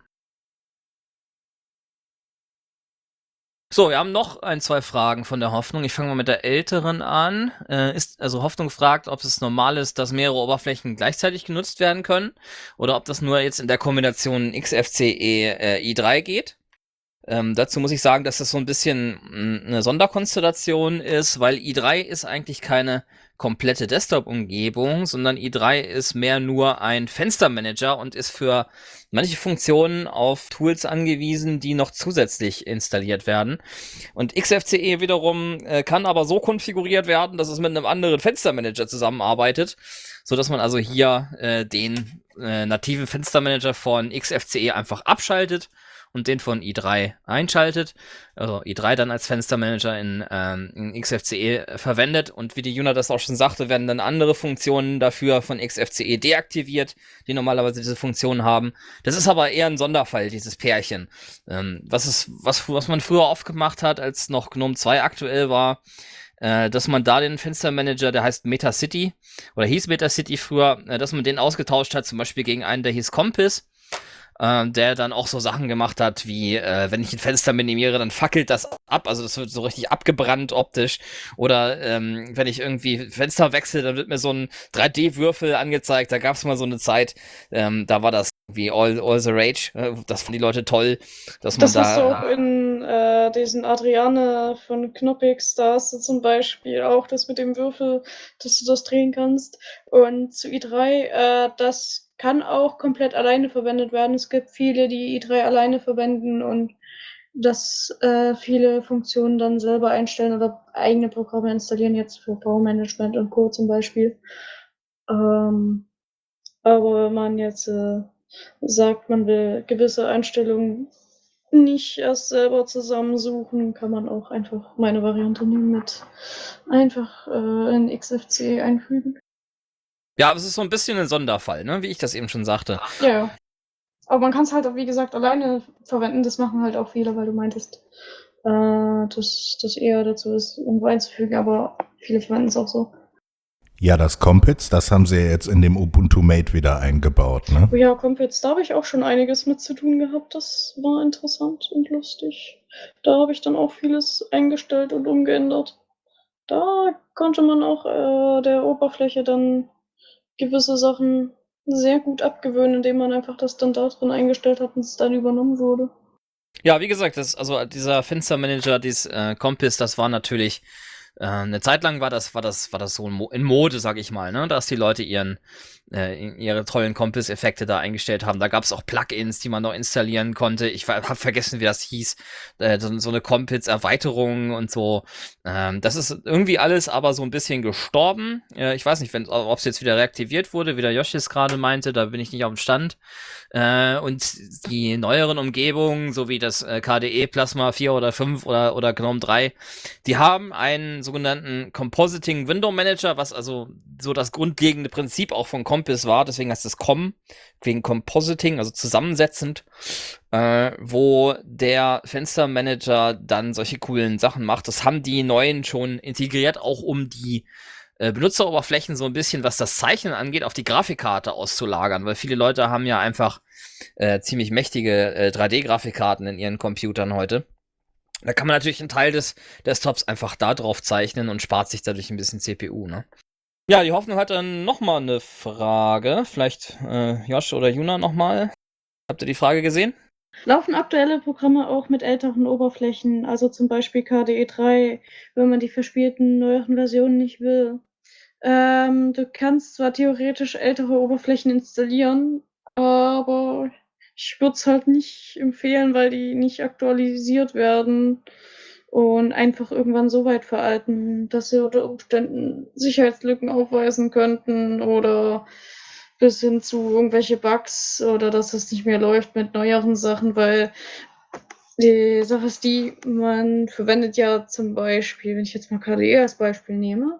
So, wir haben noch 2 Fragen von der Hoffnung. Ich fange mal mit der älteren an. Also Hoffnung fragt, ob es normal ist, dass mehrere Oberflächen gleichzeitig genutzt werden können oder ob das nur jetzt in der Kombination XFCE i3 geht. Dazu muss ich sagen, dass das so ein bisschen eine Sonderkonstellation ist, weil i3 ist eigentlich keine komplette Desktop-Umgebung, sondern i3 ist mehr nur ein Fenstermanager und ist für manche Funktionen auf Tools angewiesen, die noch zusätzlich installiert werden. Und XFCE wiederum kann aber so konfiguriert werden, dass es mit einem anderen Fenstermanager zusammenarbeitet, sodass man also hier den nativen Fenstermanager von XFCE einfach abschaltet und den von i3 einschaltet, also i3 dann als Fenstermanager in XFCE verwendet und wie die Juna das auch schon sagte, werden dann andere Funktionen dafür von XFCE deaktiviert, die normalerweise diese Funktionen haben. Das ist aber eher ein Sonderfall, dieses Pärchen. Was man früher oft gemacht hat, als noch GNOME 2 aktuell war, dass man da den Fenstermanager, der heißt MetaCity oder hieß MetaCity früher, dass man den ausgetauscht hat, zum Beispiel gegen einen, der hieß Compass, der dann auch so Sachen gemacht hat, wie wenn ich ein Fenster minimiere, dann fackelt das ab, also das wird so richtig abgebrannt optisch. Oder wenn ich irgendwie Fenster wechsle, dann wird mir so ein 3D-Würfel angezeigt. Da gab es mal so eine Zeit, da war das wie all the Rage. Das fanden die Leute toll, dass man Das da... hast du auch in diesen Adriane von Knoppix, da hast du zum Beispiel auch das mit dem Würfel, dass du das drehen kannst. Und zu i3, das kann auch komplett alleine verwendet werden. Es gibt viele, die i3 alleine verwenden und das viele Funktionen dann selber einstellen oder eigene Programme installieren, jetzt für Baumanagement und Co. zum Beispiel. Aber wenn man jetzt sagt, man will gewisse Einstellungen nicht erst selber zusammensuchen, kann man auch einfach meine Variante nehmen mit einfach in XFCE einfügen. Ja, aber es ist so ein bisschen ein Sonderfall, ne? Wie ich das eben schon sagte. Ja. Aber man kann es halt auch, wie gesagt, alleine verwenden. Das machen halt auch viele, weil du meintest, dass das eher dazu ist, irgendwo einzufügen, aber viele verwenden es auch so. Ja, das Compits, das haben sie ja jetzt in dem Ubuntu Mate wieder eingebaut, ne? Oh ja, Compits, da habe ich auch schon einiges mit zu tun gehabt. Das war interessant und lustig. Da habe ich dann auch vieles eingestellt und umgeändert. Da konnte man auch der Oberfläche dann gewisse Sachen sehr gut abgewöhnen, indem man einfach das dann da drin eingestellt hat und es dann übernommen wurde. Ja, wie gesagt, also dieser Fenstermanager, dieses Compass, das war natürlich eine Zeit lang war das so in Mode, sag ich mal, ne, dass die Leute ihre tollen Compass-Effekte da eingestellt haben. Da gab es auch Plugins, die man noch installieren konnte. Ich habe vergessen, wie das hieß. So eine Compass-Erweiterung und so. Das ist irgendwie alles aber so ein bisschen gestorben. Ich weiß nicht, ob es jetzt wieder reaktiviert wurde, wie der Yoshi es gerade meinte. Da bin ich nicht auf dem Stand. Und die neueren Umgebungen, so wie das KDE Plasma 4 oder 5 oder GNOME 3, die haben einen sogenannten Compositing Window Manager, was also so das grundlegende Prinzip auch von Compass war. Deswegen heißt es COM, wegen Compositing, also zusammensetzend, wo der Fenstermanager dann solche coolen Sachen macht. Das haben die neuen schon integriert, auch um die Benutzeroberflächen so ein bisschen, was das Zeichnen angeht, auf die Grafikkarte auszulagern, weil viele Leute haben ja einfach ziemlich mächtige 3D-Grafikkarten in ihren Computern heute. Da kann man natürlich einen Teil des Desktops einfach da drauf zeichnen und spart sich dadurch ein bisschen CPU, ne? Ja, die Hoffnung hat dann nochmal eine Frage. Vielleicht Josh oder Juna nochmal. Habt ihr die Frage gesehen? Laufen aktuelle Programme auch mit älteren Oberflächen, also zum Beispiel KDE 3, wenn man die verspielten neueren Versionen nicht will? Du kannst zwar theoretisch ältere Oberflächen installieren, aber ich würde es halt nicht empfehlen, weil die nicht aktualisiert werden und einfach irgendwann so weit veralten, dass sie unter Umständen Sicherheitslücken aufweisen könnten oder bis hin zu irgendwelche Bugs oder dass es nicht mehr läuft mit neueren Sachen, weil die Sache ist die, man verwendet ja zum Beispiel, wenn ich jetzt mal KDE als Beispiel nehme,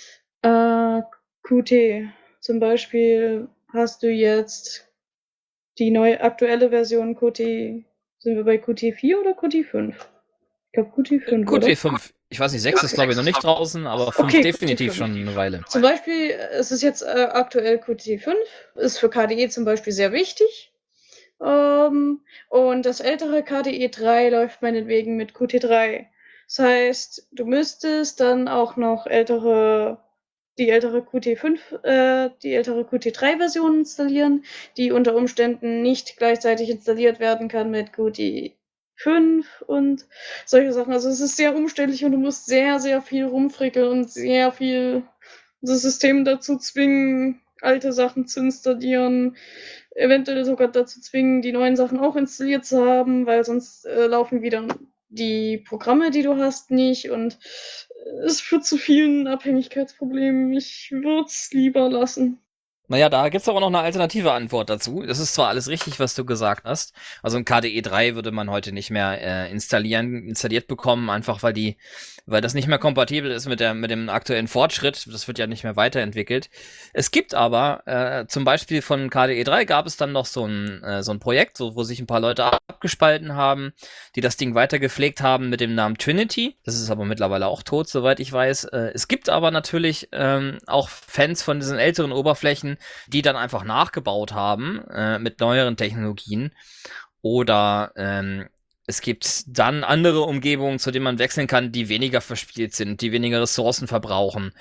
Qt. Zum Beispiel hast du jetzt die neue aktuelle Version Qt. Sind wir bei Qt 4 oder Qt 5? Ich glaube Qt 5, Qt oder? 5. Ich weiß nicht, 6 ist glaube ich noch nicht draußen, aber 5 Okay, definitiv Qt 5. schon eine Weile. Zum Beispiel, es ist jetzt aktuell Qt 5, ist für KDE zum Beispiel sehr wichtig. Und das ältere KDE 3 läuft meinetwegen mit Qt 3. Das heißt, du müsstest dann auch noch die ältere Qt 5, die ältere Qt 3 Version installieren, die unter Umständen nicht gleichzeitig installiert werden kann mit Qt 5 und solche Sachen. Also es ist sehr umständlich und du musst sehr, sehr viel rumfrickeln und sehr viel das System dazu zwingen, alte Sachen zu installieren, eventuell sogar dazu zwingen, die neuen Sachen auch installiert zu haben, weil sonst laufen wieder die Programme, die du hast, nicht und es führt zu vielen Abhängigkeitsproblemen. Ich würde es lieber lassen. Naja, da gibt's aber noch eine alternative Antwort dazu. Das ist zwar alles richtig, was du gesagt hast. Also ein KDE 3 würde man heute nicht mehr installiert bekommen, einfach weil das nicht mehr kompatibel ist mit dem aktuellen Fortschritt. Das wird ja nicht mehr weiterentwickelt. Es gibt aber, zum Beispiel von KDE 3 gab es dann noch so ein Projekt, wo sich ein paar Leute abgespalten haben, die das Ding weiter gepflegt haben mit dem Namen Trinity. Das ist aber mittlerweile auch tot, soweit ich weiß. Es gibt aber natürlich auch Fans von diesen älteren Oberflächen, die dann einfach nachgebaut haben mit neueren Technologien. Oder es gibt dann andere Umgebungen, zu denen man wechseln kann, die weniger verspielt sind, die weniger Ressourcen verbrauchen.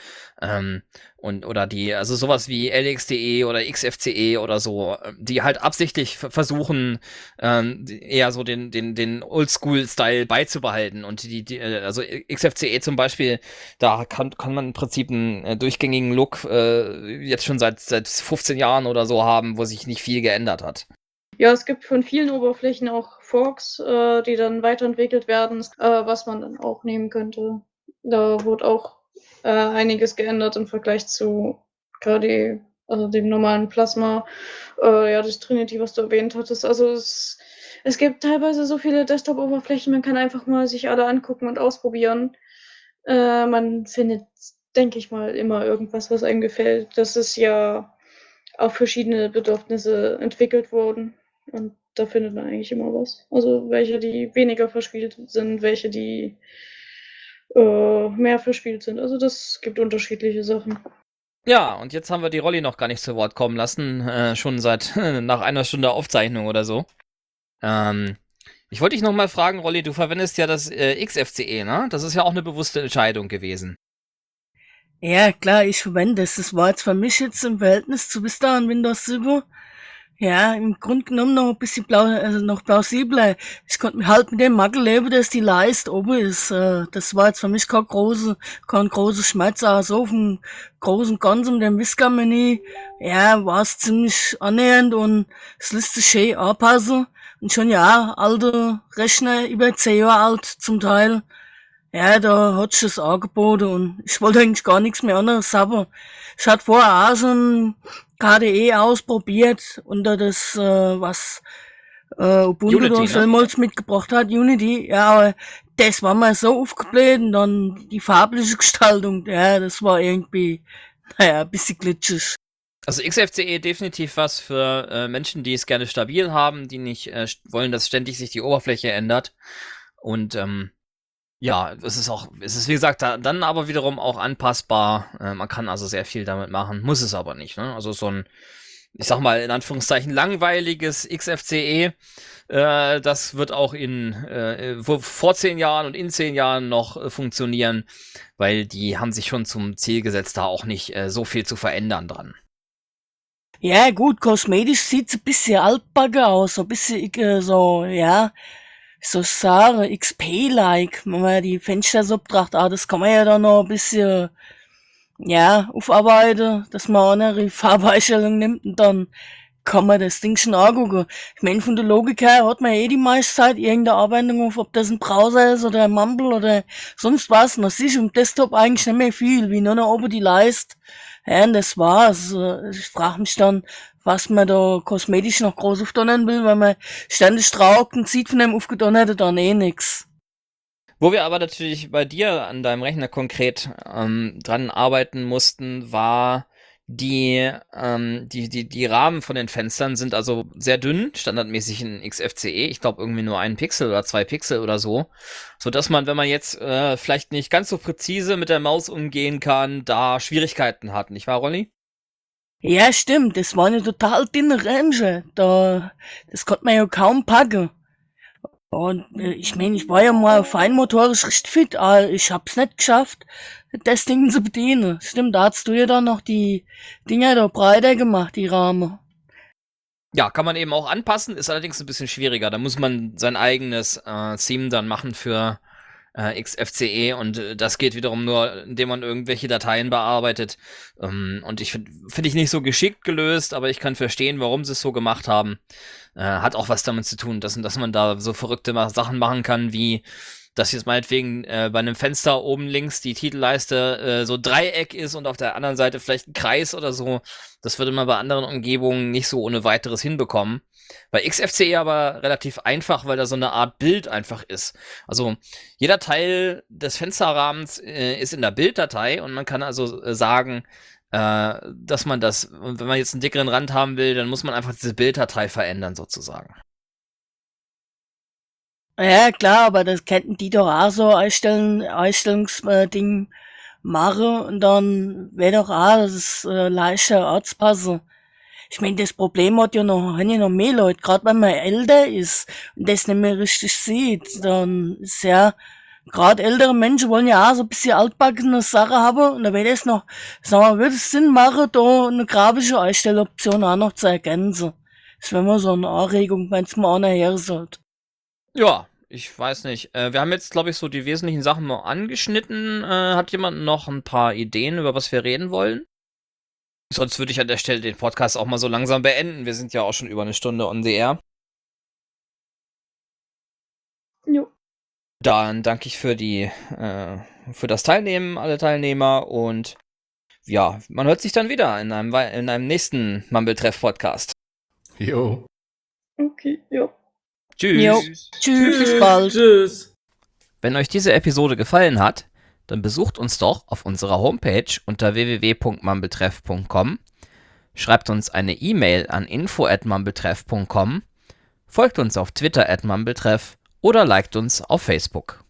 Also sowas wie LXDE oder XFCE oder so, die halt absichtlich versuchen, eher so den Oldschool-Style beizubehalten. Und also XFCE zum Beispiel, da kann man im Prinzip einen durchgängigen Look jetzt schon seit 15 Jahren oder so haben, wo sich nicht viel geändert hat. Ja, es gibt von vielen Oberflächen auch Forks, die dann weiterentwickelt werden, was man dann auch nehmen könnte. Da wurde auch einiges geändert im Vergleich zu KDE, also dem normalen Plasma. Ja, das Trinity, was du erwähnt hattest. Also es gibt teilweise so viele Desktop-Oberflächen, man kann einfach mal sich alle angucken und ausprobieren. Man findet, denke ich mal, immer irgendwas, was einem gefällt. Das ist ja auf verschiedene Bedürfnisse entwickelt worden. Und da findet man eigentlich immer was. Also welche, die weniger verspielt sind, welche, die mehr verspielt sind. Also das gibt unterschiedliche Sachen. Ja, und jetzt haben wir die Rolli noch gar nicht zu Wort kommen lassen, schon seit nach einer Stunde Aufzeichnung oder so. Ich wollte dich noch mal fragen, Rolli, du verwendest ja das XFCE, ne? Das ist ja auch eine bewusste Entscheidung gewesen. Ja, klar, ich verwende es. Das war jetzt für mich jetzt im Verhältnis zu bis dahin Windows 7. Ja, im Grunde genommen noch ein bisschen noch plausibler. Ich konnte mir halt mit dem Makel leben, dass die Leiste oben ist. Das war jetzt für mich kein großer Schmerz. Also auf dem großen Ganzen mit dem Whisker-Menü, ja, war es ziemlich annähernd und es lässt sich schön anpassen. Und schon ja, alte Rechner, über 10 Jahre alt zum Teil. Ja, da hat sich das angeboten und ich wollte eigentlich gar nichts mehr anderes haben. Ich hatte vorher auch schon KDE ausprobiert unter das, was Ubuntu Unity, da ne? vielmals mitgebracht hat, Unity. Ja, aber das war mir so aufgebläht und dann die farbliche Gestaltung, ja, das war irgendwie, naja, ein bisschen glitschig. Also XFCE definitiv was für Menschen, die es gerne stabil haben, die nicht wollen, dass ständig sich die Oberfläche ändert. Und ja, es ist wie gesagt dann aber wiederum auch anpassbar. Man kann also sehr viel damit machen, muss es aber nicht. Ne? Also so ein, ich sag mal in Anführungszeichen langweiliges XFCE, das wird auch vor 10 Jahren und in 10 Jahren noch funktionieren, weil die haben sich schon zum Ziel gesetzt, da auch nicht so viel zu verändern dran. Ja, gut, kosmetisch sieht's ein bisschen altbacken aus, so ein bisschen so, ja, so sagen, XP-like, wenn man die Fenster so betrachtet, das kann man ja dann noch ein bisschen, ja, aufarbeiten, dass man auch eine Farbeinstellung nimmt und dann kann man das Ding schon angucken. Ich meine, von der Logik her hat man die meiste Zeit irgendeine Anwendung auf, ob das ein Browser ist oder ein Mumble oder sonst was. Und das ist im Desktop eigentlich nicht mehr viel, wie nur noch oben die Leiste. Ja, und das war's. Ich frage mich dann, was man da kosmetisch noch groß aufdonnern will, weil man ständig traugt und sieht von dem aufgedonnerte dann nix. Wo wir aber natürlich bei dir an deinem Rechner konkret dran arbeiten mussten, war die Rahmen von den Fenstern sind also sehr dünn, standardmäßig in XFCE. Ich glaube irgendwie nur 1 Pixel oder 2 Pixel oder so. Sodass man, wenn man jetzt vielleicht nicht ganz so präzise mit der Maus umgehen kann, da Schwierigkeiten hat, nicht wahr, Ronny? Ja, stimmt, das war eine total dünne Rämchen. Das konnte man ja kaum packen. Und ich meine, ich war ja mal feinmotorisch recht fit, aber ich hab's nicht geschafft, das Ding zu bedienen. Stimmt, da hast du ja dann noch die Dinger da breiter gemacht, die Rahmen. Ja, kann man eben auch anpassen, ist allerdings ein bisschen schwieriger. Da muss man sein eigenes Theme dann machen für XFCE und das geht wiederum nur, indem man irgendwelche Dateien bearbeitet. Und finde ich nicht so geschickt gelöst, aber ich kann verstehen, warum sie es so gemacht haben. Hat auch was damit zu tun, dass man da so verrückte Sachen machen kann, wie dass jetzt meinetwegen bei einem Fenster oben links die Titelleiste so Dreieck ist und auf der anderen Seite vielleicht ein Kreis oder so. Das würde man bei anderen Umgebungen nicht so ohne weiteres hinbekommen. Bei XFCE aber relativ einfach, weil da so eine Art Bild einfach ist. Also jeder Teil des Fensterrahmens ist in der Bilddatei und man kann also sagen, dass man das, wenn man jetzt einen dickeren Rand haben will, dann muss man einfach diese Bilddatei verändern sozusagen. Ja, klar, aber das könnten die doch auch so Einstellungsding machen und dann wäre doch auch das leichter anzupassen. Ich meine, das Problem haben ja noch mehr Leute, gerade wenn man älter ist und das nicht mehr richtig sieht, dann ist ja, gerade ältere Menschen wollen ja auch so ein bisschen altbackene Sachen haben und da wäre das noch, sag mal, würde es Sinn machen, da eine grafische Einstelloption auch noch zu ergänzen. Das wäre mal so eine Anregung, wenn es mal einer her sollte. Ja, ich weiß nicht. Wir haben jetzt, glaube ich, so die wesentlichen Sachen noch angeschnitten. Hat jemand noch ein paar Ideen, über was wir reden wollen? Sonst würde ich an der Stelle den Podcast auch mal so langsam beenden. Wir sind ja auch schon über 1 Stunde on the air. Jo. Dann danke ich für das Teilnehmen, alle Teilnehmer. Und ja, man hört sich dann wieder in einem nächsten Mumble-Treff-Podcast. Jo. Okay, ja. Tschüss. Jo. Tschüss, bis bald. Tschüss. Wenn euch diese Episode gefallen hat, dann besucht uns doch auf unserer Homepage unter www.mumbletreff.com, schreibt uns eine E-Mail an info@mumbletreff.com, folgt uns auf Twitter @mumbletreff oder liked uns auf Facebook.